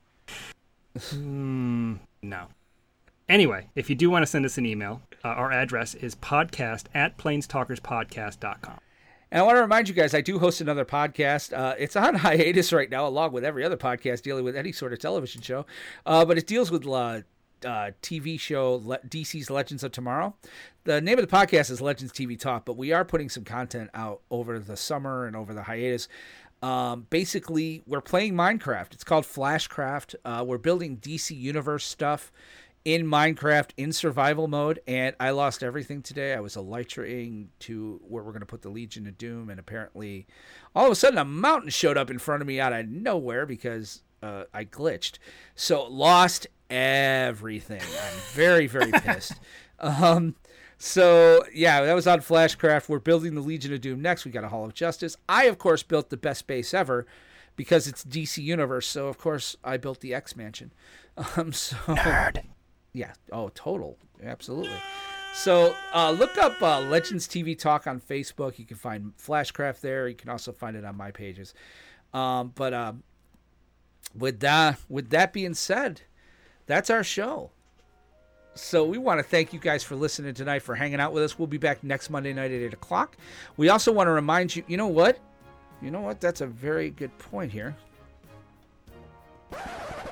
mm, no. Anyway, if you do want to send us an email, uh, our address is podcast at planestalkerspodcast dot com. And I want to remind you guys, I do host another podcast. Uh, it's on hiatus right now, along with every other podcast dealing with any sort of television show. Uh, but it deals with uh, uh, T V show Le- D C's Legends of Tomorrow. The name of the podcast is Legends T V Talk, but we are putting some content out over the summer and over the hiatus. Um, basically, we're playing Minecraft. It's called Flashcraft. Uh, we're building D C Universe stuff in Minecraft in survival mode, and I lost everything today. I was elytrating to where we're going to put the Legion of Doom, and apparently all of a sudden a mountain showed up in front of me out of nowhere because uh, I glitched. So lost everything. I'm very, very pissed. Um, so, yeah, that was on Flashcraft. We're building the Legion of Doom next. We got a Hall of Justice. I, of course, built the best base ever because it's D C Universe, so, of course, I built the X-Mansion. Um, so... Nerd. Yeah. Oh, total. Absolutely. So uh, look up uh, Legends T V Talk on Facebook. You can find Flashcraft there. You can also find it on my pages. Um, but uh, with that, with that being said, that's our show. So we want to thank you guys for listening tonight, for hanging out with us. We'll be back next Monday night at eight o'clock. We also want to remind you, you know what? You know what? That's a very good point here.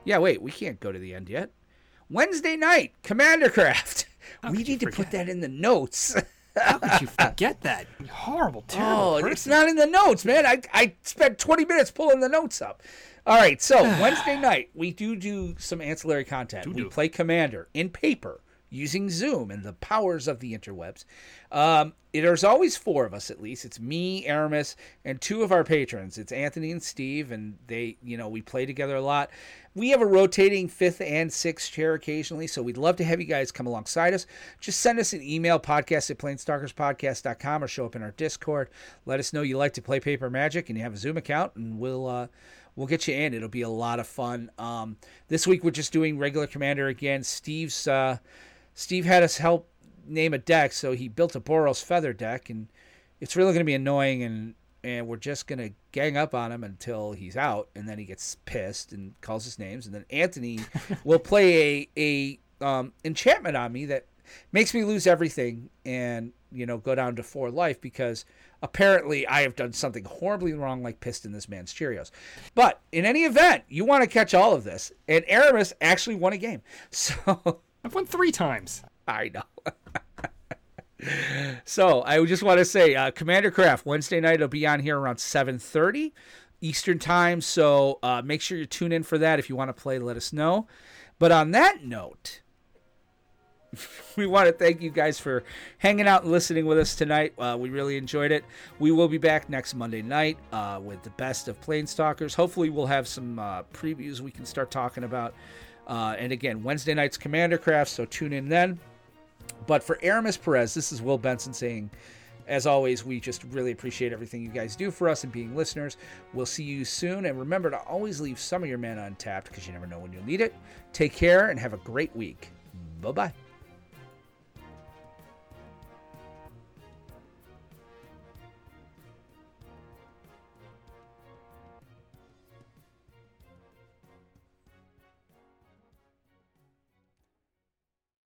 Yeah, wait, we can't go to the end yet. Wednesday night, Commander Craft. How We could you need to forget? put that in the notes. How could you forget that? You horrible, terrible Oh, person. it's not in the notes, man. I, I spent twenty minutes pulling the notes up. All right, so Wednesday night, we do do some ancillary content. We Do-do. play Commander in paper using Zoom and the powers of the interwebs. Um, there's always four of us, at least. It's me, Aramis, and two of our patrons. It's Anthony and Steve, and they, you know, we play together a lot. We have a rotating fifth and sixth chair occasionally, so we'd love to have you guys come alongside us. Just send us an email, podcast at planestalkerspodcast dot com, or show up in our Discord. Let us know you like to play Paper Magic and you have a Zoom account, and we'll uh, we'll get you in. It'll be a lot of fun. Um, this week we're just doing regular Commander again. Steve's uh, Steve had us help name a deck, so he built a Boros Feather deck, and it's really going to be annoying, and and we're just going to gang up on him until he's out, and then he gets pissed and calls us names, and then Anthony will play a a um, enchantment on me that makes me lose everything and, you know, go down to four life because apparently I have done something horribly wrong, like pissed in this man's Cheerios. But in any event, you want to catch all of this, and Aramis actually won a game, so I've won three times. I know. So I just want to say, uh, Commander Craft, Wednesday night, will be on here around seven thirty Eastern time. So uh, make sure you tune in for that. If you want to play, let us know. But on that note, we want to thank you guys for hanging out and listening with us tonight. Uh, we really enjoyed it. We will be back next Monday night uh, with the best of Planestalkers. Hopefully we'll have some uh, previews we can start talking about. Uh, and again, Wednesday night's Commander Craft, so tune in then. But for Aramis Perez, this is Will Benson saying, as always, we just really appreciate everything you guys do for us and being listeners. We'll see you soon. And remember to always leave some of your mana untapped because you never know when you'll need it. Take care and have a great week. Bye-bye.